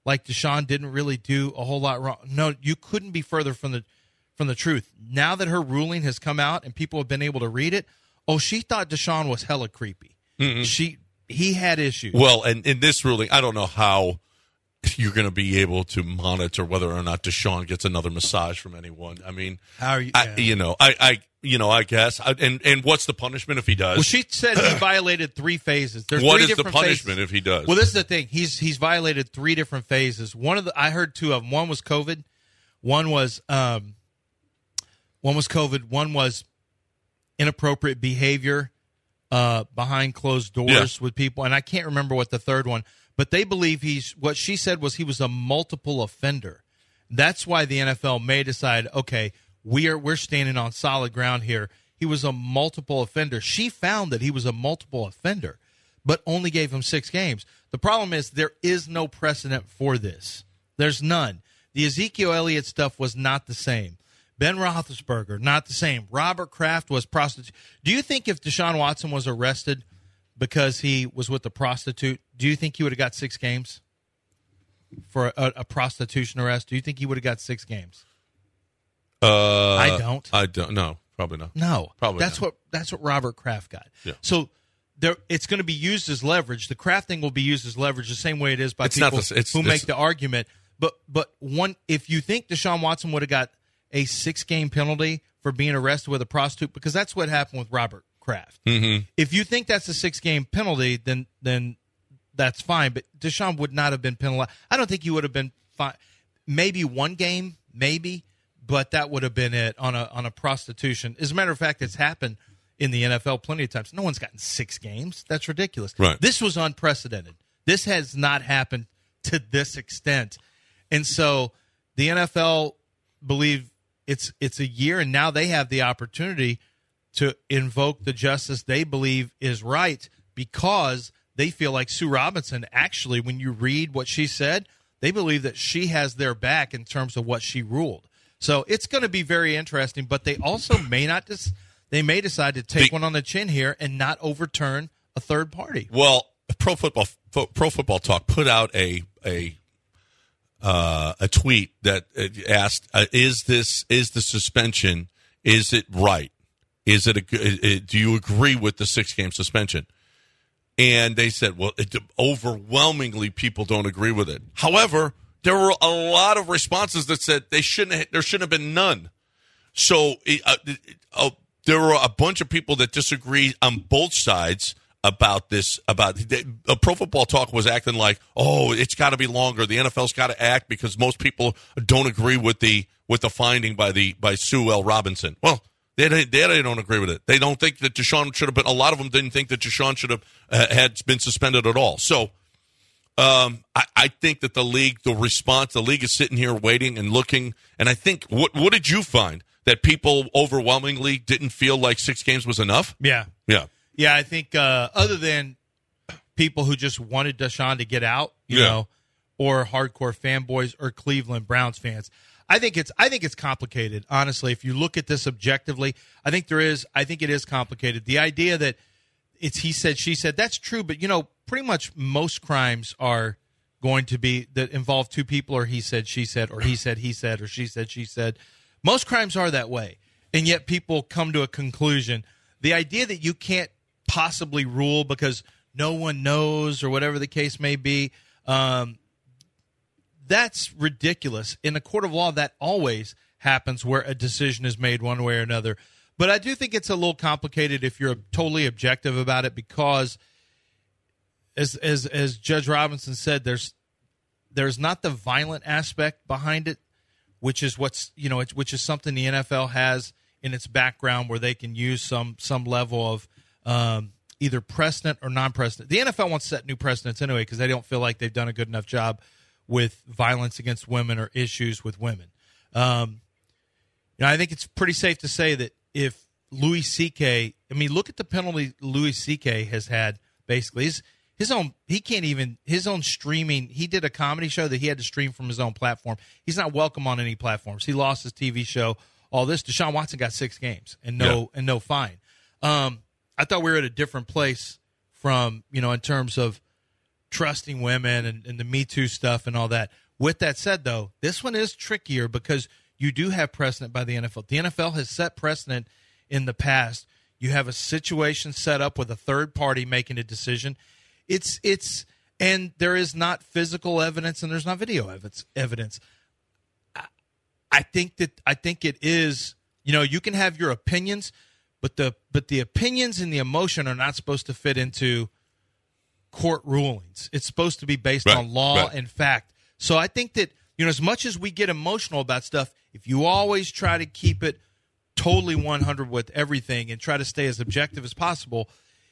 like Deshaun didn't really do a whole lot wrong. No, you couldn't be further from the from the truth. Now that her ruling has come out and people have been able to read it, oh, she thought Deshaun was hella creepy. Mm-mm. She he had issues. Well, and in this ruling, I don't know how you're going to be able to monitor whether or not Deshaun gets another massage from anyone. I mean, how are you? I, yeah. You know, I, I, you know, I guess. I, and and what's the punishment if he does? Well, she said he violated three phases. There's what three is the punishment phases. if he does? Well, this is the thing. He's he's violated three different phases. One of the I heard two of them. One was COVID. One was um. One was COVID. One was inappropriate behavior uh, behind closed doors yeah. with people, and I can't remember what the third one. But they believe he's what she said was he was a multiple offender. That's why the N F L may decide, okay, we are we're standing on solid ground here. He was a multiple offender. She found that he was a multiple offender, but only gave him six games. The problem is there is no precedent for this. There's none. The Ezekiel Elliott stuff was not the same. Ben Roethlisberger, not the same. Robert Kraft was prostitute. Do you think if Deshaun Watson was arrested because he was with a prostitute, do you think he would have got six games for a, a prostitution arrest? Do you think he would have got six games? Uh, I don't. I don't. No, probably not. No, probably. That's not. what that's what Robert Kraft got. Yeah. So there, it's going to be used as leverage. The Kraft thing will be used as leverage the same way it is by it's people not the, it's, who it's, make the argument. But but one, if you think Deshaun Watson would have got a six-game penalty for being arrested with a prostitute, because that's what happened with Robert Kraft. Mm-hmm. If you think that's a six-game penalty, then then that's fine. But Deshaun would not have been penalized. I don't think he would have been fine. Maybe one game, maybe, but that would have been it on a on a prostitution. As a matter of fact, it's happened in the N F L plenty of times. No one's gotten six games. That's ridiculous. Right. This was unprecedented. This has not happened to this extent. And so the N F L believe It's it's a year, and now they have the opportunity to invoke the justice they believe is right because they feel like Sue Robinson, actually, when you read what she said, they believe that she has their back in terms of what she ruled. So it's going to be very interesting, but they also may not dis- they may decide to take the, one on the chin here and not overturn a third party. Well, Pro Football Pro Football Talk put out a a Uh, a tweet that asked, uh, "Is this is the suspension? Is it right? Is it a? Do you agree with the six game suspension?" And they said, "Well, it, overwhelmingly people don't agree with it." However, there were a lot of responses that said they shouldn't. Have, there shouldn't have been none. So uh, uh, there were a bunch of people that disagree on both sides about this. About uh, Pro Football Talk was acting like, oh, it's got to be longer. The N F L's got to act because most people don't agree with the with the finding by the by Sue L. Robinson. Well, they they, they don't agree with it. They don't think that Deshaun should have been. A lot of them didn't think that Deshaun should have uh, had been suspended at all. So, um, I, I think that the league, the response, the league is sitting here waiting and looking. And I think what what did you find that people overwhelmingly didn't feel like six games was enough? Yeah, yeah. Yeah, I think uh, other than people who just wanted Deshaun to get out, you yeah. know, or hardcore fanboys or Cleveland Browns fans, I think it's I think it's complicated. Honestly, if you look at this objectively, I think there is. I think it is complicated. The idea that it's he said, she said, that's true. But you know, pretty much most crimes are going to be that involve two people, or he said, she said, or he said, he said, or she said, she said. Most crimes are that way, and yet people come to a conclusion. The idea that you can't possibly rule because no one knows or whatever the case may be, um, that's ridiculous. In a court of law, that always happens where a decision is made one way or another. But I do think it's a little complicated if you're totally objective about it because, as as as Judge Robinson said, there's there's not the violent aspect behind it, which is what's you know it's, which is something the N F L has in its background where they can use some some level of Um, either precedent or non-precedent. The N F L wants to set new precedents anyway because they don't feel like they've done a good enough job with violence against women or issues with women. Um, you know, I think it's pretty safe to say that if Louis C K, I mean, look at the penalty Louis C K has had. Basically, his his own he can't even his own streaming. He did a comedy show that he had to stream from his own platform. He's not welcome on any platforms. He lost his T V show. All this. Deshaun Watson got six games and no yeah. and no fine. Um, I thought we were at a different place from, you know, in terms of trusting women and, and the Me Too stuff and all that. With that said, though, this one is trickier because you do have precedent by the N F L. The N F L has set precedent in the past. You have a situation set up with a third party making a decision. It's it's and there is not physical evidence and there's not video evidence. Evidence. I, I think that I think it is. You know, you can have your opinions, but the but the opinions and the emotion are not supposed to fit into court rulings. It's supposed to be based right, on law right. and fact. So I think that, you know, as much as we get emotional about stuff, if you always try to keep it totally one hundred with everything and try to stay as objective as possible,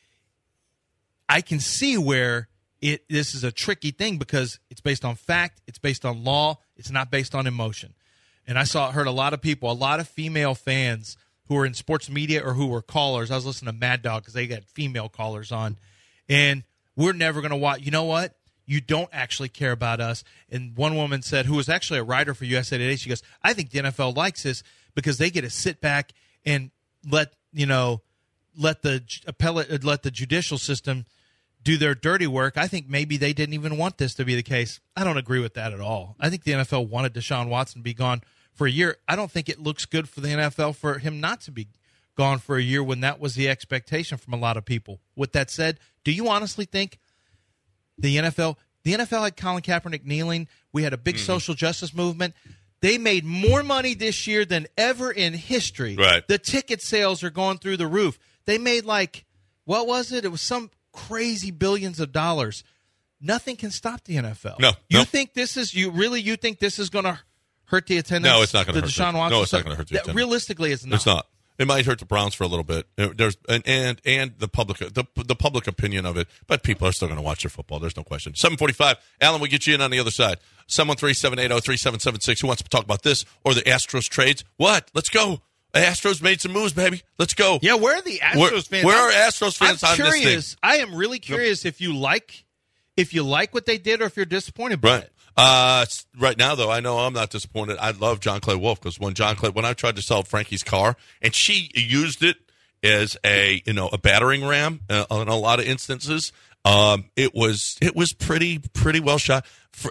I can see where it this is a tricky thing because it's based on fact, it's based on law, it's not based on emotion. And I saw heard a lot of people, a lot of female fans who are in sports media or who were callers. I was listening to Mad Dog because they got female callers on. And we're never going to watch. You know what? You don't actually care about us. And one woman said, who was actually a writer for U S A Today, she goes, I think the N F L likes this because they get to sit back and let, you know, let the appellate, let the judicial system do their dirty work. I think maybe they didn't even want this to be the case. I don't agree with that at all. I think the N F L wanted Deshaun Watson to be gone for a year. I don't think it looks good for the N F L for him not to be gone for a year when that was the expectation from a lot of people. With that said, do you honestly think the N F L, the N F L had Colin Kaepernick kneeling? We had a big mm-hmm. social justice movement. They made more money this year than ever in history. Right. The ticket sales are going through the roof. They made like, what was it? It was some crazy billions of dollars. Nothing can stop the N F L. No. You no. think this is, you really, you think this is going to hurt the attendance? No, it's not going to hurt. Deshaun Watson? No, it's not going to hurt the attendance. Realistically, it's not. It's not. It might hurt the Browns for a little bit. There's and and, and the public the, the public opinion of it, but people are still going to watch their football. There's no question. seven forty-five. Alan, we'll get you in on the other side. seven one three, seven eight zero, three seven seven six. Who wants to talk about this or the Astros trades? What? Let's go. Astros made some moves, baby. Let's go. Yeah, where are the Astros where, fans? Where are Astros fans I'm on curious, this thing? I am really curious if you like if you like what they did or if you're disappointed by right. it. Uh, right now, though, I know I'm not disappointed. I love John Clay Wolf because when John Clay, when I tried to sell Frankie's car, and she used it as a you know a battering ram uh, in a lot of instances, um, it was it was pretty pretty well shot. For,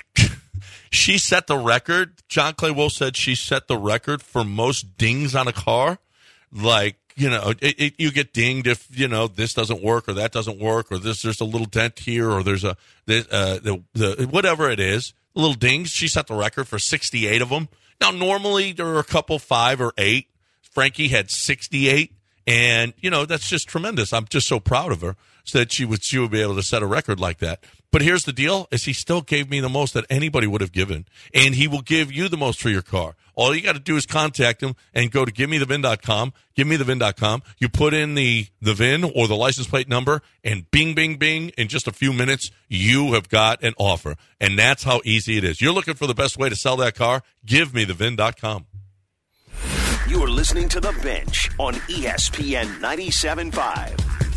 she set the record. John Clay Wolf said she set the record for most dings on a car. Like you know, it, it, you get dinged if you know this doesn't work or that doesn't work or this there's a little dent here or there's a this, uh, the the whatever it is, little dings. She set the record for sixty-eight of them. Now normally there are a couple five or eight. Frankie had sixty-eight, and you know that's just tremendous. I'm just so proud of her so that she would she would be able to set a record like that. But here's the deal: is he still gave me the most that anybody would have given, and he will give you the most for your car. All you got to do is contact him and go to give me the V I N dot com. give me the V I N dot com. You put in the, the V I N or the license plate number, and bing, bing, bing, in just a few minutes, you have got an offer. And that's how easy it is. You're looking for the best way to sell that car? Give me the V I N dot com. You're listening to The Bench on E S P N ninety-seven point five.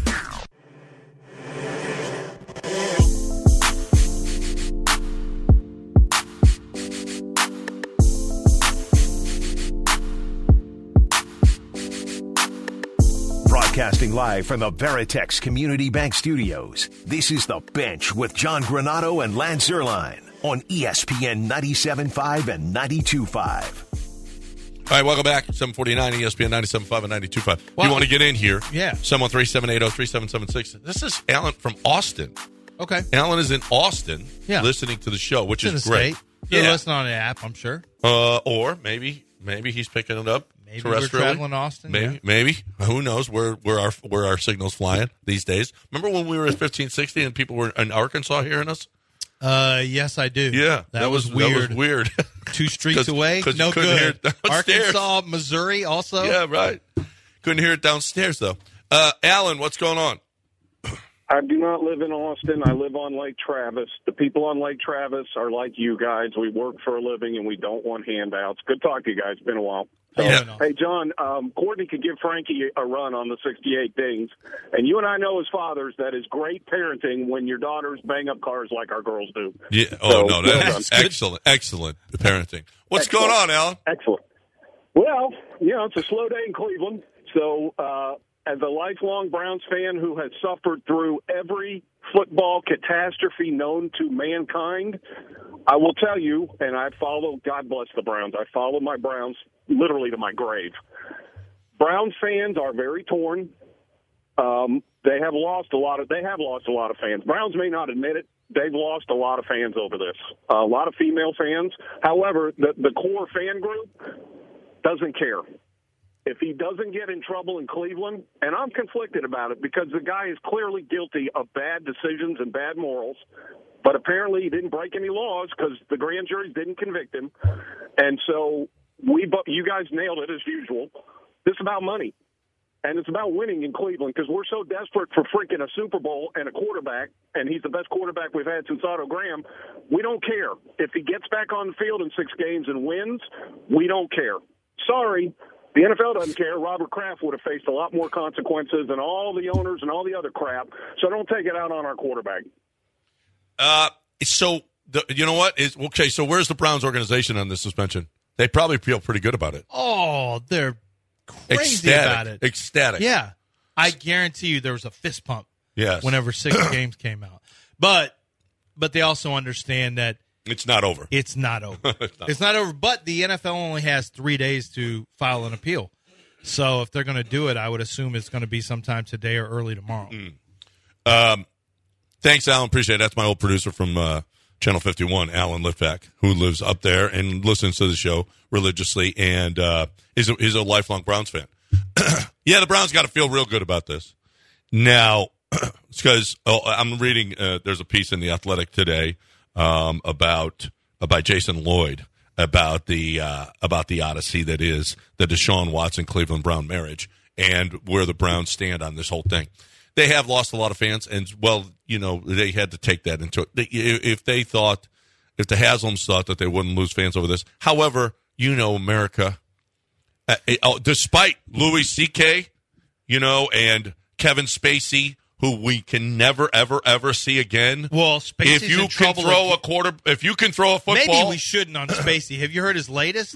Broadcasting live from the Veritex Community Bank Studios, this is The Bench with John Granato and Lance Zierlein on E S P N ninety-seven point five and ninety-two point five. All right, welcome back. seven forty-nine E S P N ninety-seven point five and ninety-two point five. Well, you want to get in here? Yeah. seven one three, seven eight zero, three seven seven six. This is Alan from Austin. Okay. Alan is in Austin yeah. listening to the show, which it's is in the great. State. You're yeah. listening on the app, I'm sure. Uh, or maybe maybe he's picking it up. Maybe we're traveling to Austin. Maybe, yeah. maybe. Who knows where, where our where our signal's flying these days? Remember when we were at fifteen sixty and people were in Arkansas hearing us? Uh, yes, I do. Yeah, that, that was, was weird. That was weird. Two streets away, no good. Arkansas, Missouri, also. Yeah, right. Couldn't hear it downstairs though. Uh, Alan, what's going on? I do not live in Austin. I live on Lake Travis. The people on Lake Travis are like you guys. We work for a living, and we don't want handouts. Good talk to you guys. It's been a while. So, yeah. Hey, John, um, Courtney could give Frankie a run on the sixty-eight dings. And you and I know as fathers that is great parenting when your daughters bang up cars like our girls do. Yeah. Oh, so, no, that's well excellent. Excellent parenting. What's excellent. going on, Alan? Excellent. Well, you know, it's a slow day in Cleveland. So, uh, as a lifelong Browns fan who has suffered through every football catastrophe known to mankind. I will tell you, and I follow, God bless the Browns, I follow my Browns literally to my grave. Browns fans are very torn. Um, they have lost a lot of, they have lost a lot of fans. Browns may not admit it. They've lost a lot of fans over this. Uh, a lot of female fans. However, the, the core fan group doesn't care. If he doesn't get in trouble in Cleveland, and I'm conflicted about it because the guy is clearly guilty of bad decisions and bad morals, but apparently he didn't break any laws because the grand juries didn't convict him. And so we, you guys nailed it as usual. This is about money. And it's about winning in Cleveland because we're so desperate for freaking a Super Bowl and a quarterback, and he's the best quarterback we've had since Otto Graham. We don't care. If he gets back on the field in six games and wins, we don't care. Sorry, the N F L doesn't care. Robert Kraft would have faced a lot more consequences and all the owners and all the other crap, so don't take it out on our quarterback. Uh, so, the, you know what? Is okay, so where's the Browns organization on this suspension? They probably feel pretty good about it. Oh, they're crazy ecstatic, about it. Ecstatic. Yeah. I guarantee you there was a fist pump yes. whenever six games came out. But but they also understand that it's not over. It's not over. it's, not it's not over. But the N F L only has three days to file an appeal. So if they're going to do it, I would assume it's going to be sometime today or early tomorrow. Mm. Um, thanks, Alan. Appreciate it. That's my old producer from uh, Channel fifty-one, Alan Litvak, who lives up there and listens to the show religiously and uh, is, a, is a lifelong Browns fan. Yeah, the Browns got to feel real good about this. Now, it's because oh, I'm reading, uh, there's a piece in The Athletic today um, about uh, by Jason Lloyd about the uh, about the odyssey that is the Deshaun Watson Cleveland Brown marriage and where the Browns stand on this whole thing. They have lost a lot of fans, and well, you know, they had to take that into it. If they thought, if the Haslams thought that they wouldn't lose fans over this, however, you know, America, uh, uh, despite Louis C K, you know, and Kevin Spacey, who we can never, ever, ever see again. Well, Spacey's if you in can trouble throw if- a quarter, if you can throw a football, Maybe we shouldn't on Spacey. Have you heard his latest?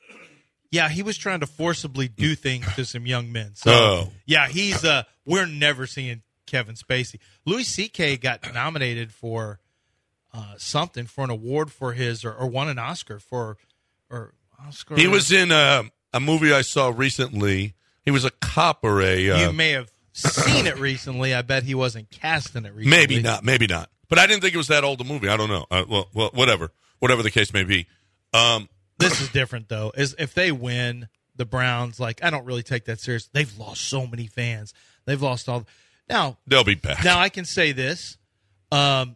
Yeah, he was trying to forcibly do things to some young men. So, Oh. yeah, he's uh we're never seeing Kevin Spacey. Louis C K got nominated for uh, something, for an award for his, or, or won an Oscar for, or Oscar. he was in a, a movie I saw recently. He was a cop or a. Uh, You may have seen it recently. I bet he wasn't cast in it recently. Maybe not. Maybe not. But I didn't think it was that old a movie. I don't know. Uh, well, well, whatever. Whatever the case may be. Um, This is different, though. Is if they win, the Browns, like, I don't really take that serious. They've lost so many fans. They've lost all. Now they'll be back. Now I can say this: um,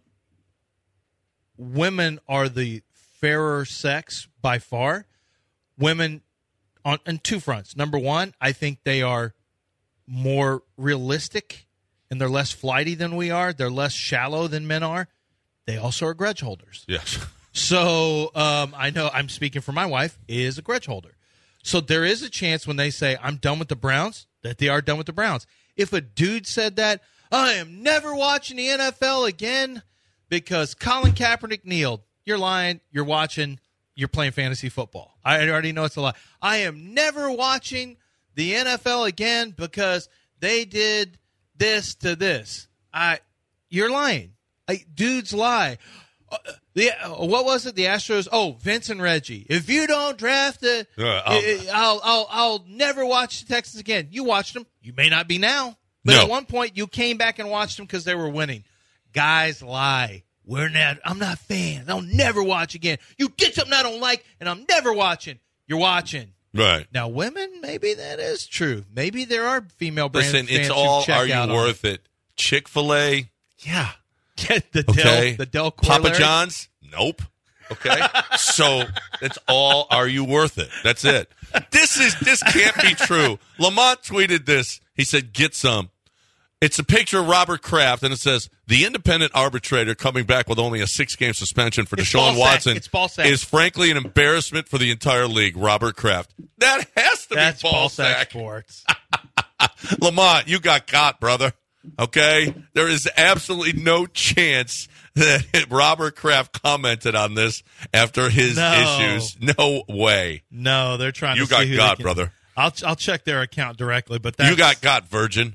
women are the fairer sex by far. Women on, on two fronts. Number one, I think they are more realistic and they're less flighty than we are. They're less shallow than men are. They also are grudge holders. Yes. So um, I know I'm speaking for my wife, is a grudge holder. So there is a chance when they say, I'm done with the Browns, that they are done with the Browns. If a dude said that, I am never watching the N F L again because Colin Kaepernick kneeled. You're lying. You're watching. You're playing fantasy football. I already know it's a lie. I am never watching the N F L again because they did this to this. I, You're lying. I, dudes lie. Uh, the, uh, what was it? The Astros. Oh, Vince and Reggie. If you don't draft it, Uh, I'll, I'll- I'll, I'll, I'll never watch the Texans again. You watched them. You may not be now, but No. at one point you came back and watched them because they were winning. Guys lie. We're not. I'm not fans. I'll never watch again. You did something I don't like, and I'm never watching. You're watching. Right. Now, women, maybe that is true. Maybe there are female brand Listen, fans it's who all check are you out on worth it? Chick-fil-A? Yeah. Get the Okay. Del, the Del Papa Corollary. John's? Nope. Okay. So that's all. Are you worth it? That's it. This is this can't be true. Lamont tweeted this. He said, "Get some." It's a picture of Robert Kraft, and it says, "The independent arbitrator coming back with only a six-game suspension for It's Deshaun ball sack. Watson It's ball sack. is frankly an embarrassment for the entire league." Robert Kraft. That has to That's be ball sack sack. sports. Lamont, you got caught, brother. Okay? There is absolutely no chance that Robert Kraft commented on this after his No. issues. No way. No, they're trying You to got see who got, they can, brother. I'll I'll check their account directly, but that's, You got got, virgin.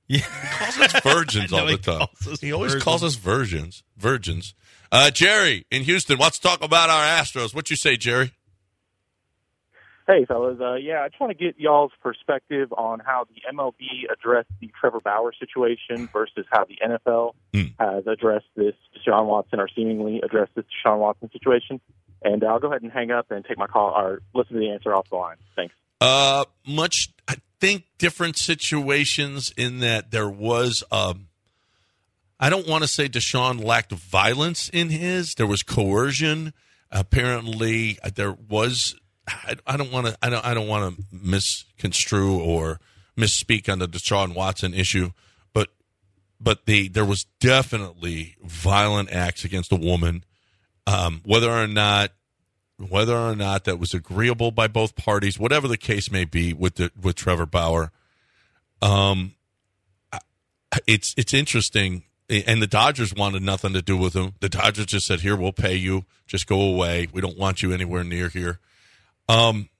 Yeah. He calls us virgins all the time. He always virgins. calls us virgins. Virgins. Uh, Jerry in Houston, let's talk about our Astros. What you say, Jerry? Hey, fellas. Uh, yeah, I just want to get y'all's perspective on how the M L B addressed the Trevor Bauer situation versus how the N F L mm. has addressed this Deshaun Watson, or seemingly addressed this Deshaun Watson situation. And I'll go ahead and hang up and take my call or listen to the answer off the line. Thanks. Uh, much, I think, different situations in that there was, um, I don't want to say Deshaun lacked violence in his. There was coercion. Apparently, there was. I, I don't want to. I don't. I don't want to misconstrue or misspeak on the Deshaun Watson issue, but but the there was definitely violent acts against a woman. Um, whether or not whether or not that was agreeable by both parties, whatever the case may be with the, with Trevor Bauer, um, it's it's interesting. And the Dodgers wanted nothing to do with him. The Dodgers just said, "Here, we'll pay you. Just go away. We don't want you anywhere near here." Um,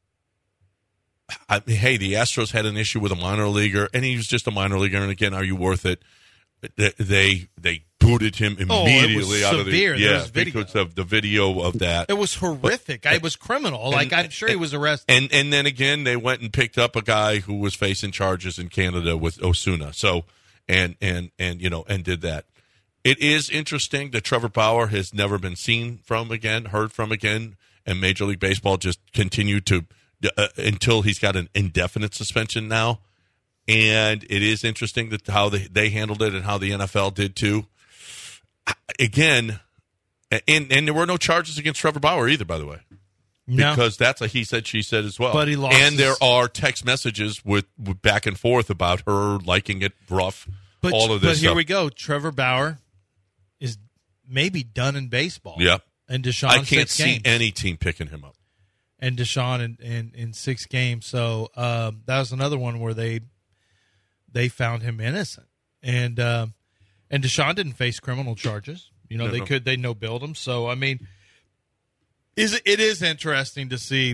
I mean, hey, the Astros had an issue with a minor leaguer, and he was just a minor leaguer. And again, are you worth it? They they booted him immediately oh, out severe. of the yeah because of the video of that. It was horrific. But, it was criminal. And, like I'm sure he was arrested. And and then again, they went and picked up a guy who was facing charges in Canada with Osuna. So and and and you know and did that. It is interesting that Trevor Bauer has never been seen from again, heard from again. And Major League Baseball just continued to uh, until he's got an indefinite suspension now. And it is interesting that how they, they handled it and how the N F L did too. Again, and and there were no charges against Trevor Bauer either, by the way, no. because that's a he said she said as well. But he lost. And his... there are text messages with, with back and forth about her liking it rough. But, all of this. But here stuff. we go. Trevor Bauer is maybe done in baseball. Yep. And Deshaun, I can't six see games. any team picking him up. And Deshaun in, in, in six games. So um, that was another one where they they found him innocent. And um, and Deshaun didn't face criminal charges. You know, no, they no. could they no billed him. So I mean, is it, it is interesting to see.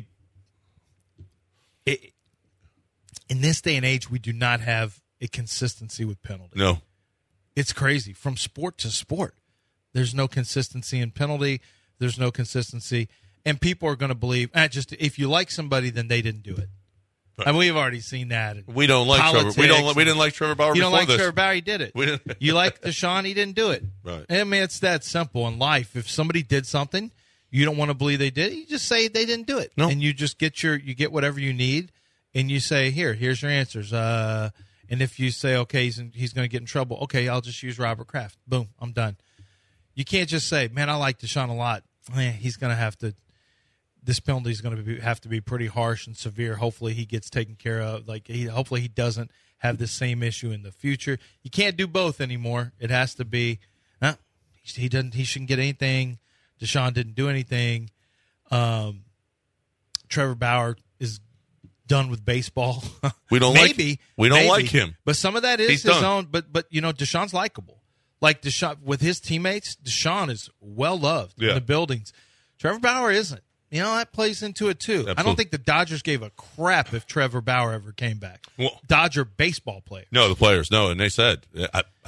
It, in this day and age, we do not have a consistency with penalty. No, it's crazy from sport to sport. There's no consistency in penalty. There's no consistency, and people are going to believe. Ah, just if you like somebody, then they didn't do it. Right. And we've already seen that. We don't like Trevor. We don't. We didn't like Trevor Bauer. You don't before like this. Trevor Bauer. He did it. We didn't. You like Deshaun. He didn't do it. Right. I mean, it's that simple in life. If somebody did something, you don't want to believe they did it. You just say they didn't do it. No. And you just get your you get whatever you need, and you say, here, here's your answers. Uh, and if you say, okay, he's in, he's going to get in trouble. Okay, I'll just use Robert Kraft. Boom, I'm done. You can't just say, man, I like Deshaun a lot. Man, he's going to have to. This penalty is going to be, have to be pretty harsh and severe. Hopefully, he gets taken care of. Like, he, hopefully, he doesn't have the same issue in the future. You can't do both anymore. It has to be. Uh, he doesn't. He shouldn't get anything. Deshaun didn't do anything. Um, Trevor Bauer is done with baseball. We don't maybe like. We don't maybe, like him. But some of that is He's his done. own. But but you know, Deshaun's likable. Like Deshaun with his teammates, Deshaun is well loved Yeah. in the buildings. Trevor Bauer isn't. You know, that plays into it too. Absolutely. I don't think the Dodgers gave a crap if Trevor Bauer ever came back. Well, Dodger baseball player. No, the players. No, and they said, I, I,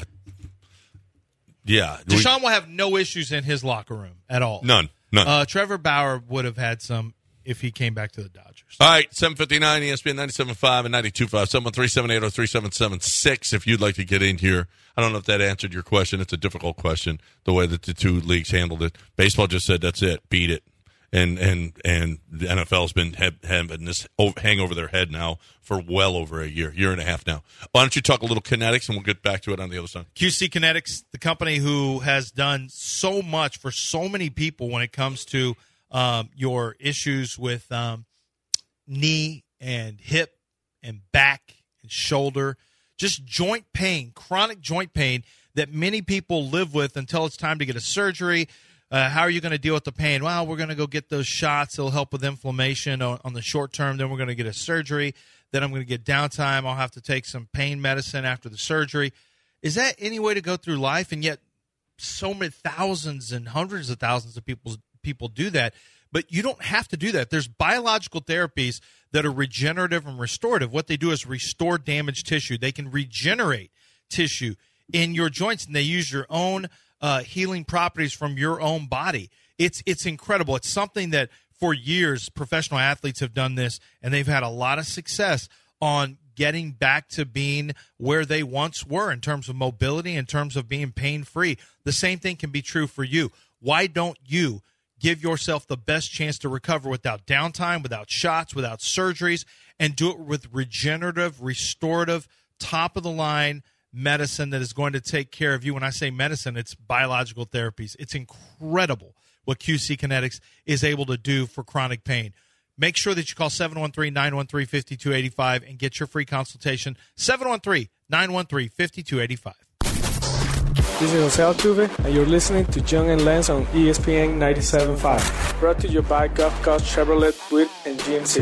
yeah, we- Deshaun will have no issues in his locker room at all. none, none. Uh, Trevor Bauer would have had some if he came back to the Dodgers. All right, seven fifty-nine E S P N ninety-seven point five and ninety-two point five, seven one three, seven eight zero, three seven seven six if you'd like to get in here. I don't know if that answered your question. It's a difficult question, the way that the two leagues handled it. Baseball just said, that's it, beat it. And and and the N F L's been having this hang over their head now for well over a year, year and a half now. Why don't you talk a little Kinetics, and we'll get back to it on the other side. Q C Kinetics, the company who has done so much for so many people when it comes to um, your issues with um, knee and hip and back and shoulder, just joint pain, chronic joint pain that many people live with until it's time to get a surgery. Uh, how are you going to deal with the pain? Well, we're going to go get those shots. It'll help with inflammation on, on the short term. Then we're going to get a surgery. Then I'm going to get downtime. I'll have to take some pain medicine after the surgery. Is that any way to go through life? And yet so many thousands and hundreds of thousands of people, people do that. But you don't have to do that. There's biological therapies that are regenerative and restorative. What they do is restore damaged tissue. They can regenerate tissue in your joints, and they use your own uh, healing properties from your own body. It's it's incredible. It's something that for years professional athletes have done this, and they've had a lot of success on getting back to being where they once were in terms of mobility, in terms of being pain-free. The same thing can be true for you. Why don't you give yourself the best chance to recover without downtime, without shots, without surgeries, and do it with regenerative, restorative, top-of-the-line medicine that is going to take care of you? When I say medicine, it's biological therapies. It's incredible what Q C Kinetics is able to do for chronic pain. Make sure that you call seven one three, nine one three, five two eight five and get your free consultation. seven one three, nine one three, five two eight five. This is Jose Altuve, and you're listening to Jung and Lance on E S P N ninety-seven point five. Brought to you by Gulf Coast Chevrolet, Buick, and G M C.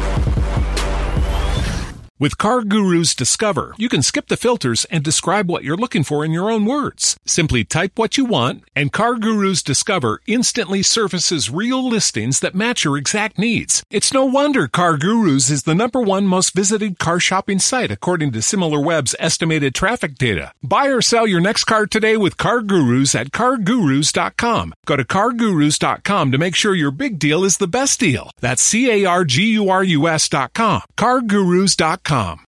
With Car Guru's Discover, you can skip the filters and describe what you're looking for in your own words. Simply type what you want, and Car Guru's Discover instantly surfaces real listings that match your exact needs. It's no wonder Car Gurus is the number one most visited car shopping site according to SimilarWeb's estimated traffic data. Buy or sell your next car today with Car Gurus at car gurus dot com. Go to car gurus dot com to make sure your big deal is the best deal. That's C A R G U R U S dot com. car gurus dot com.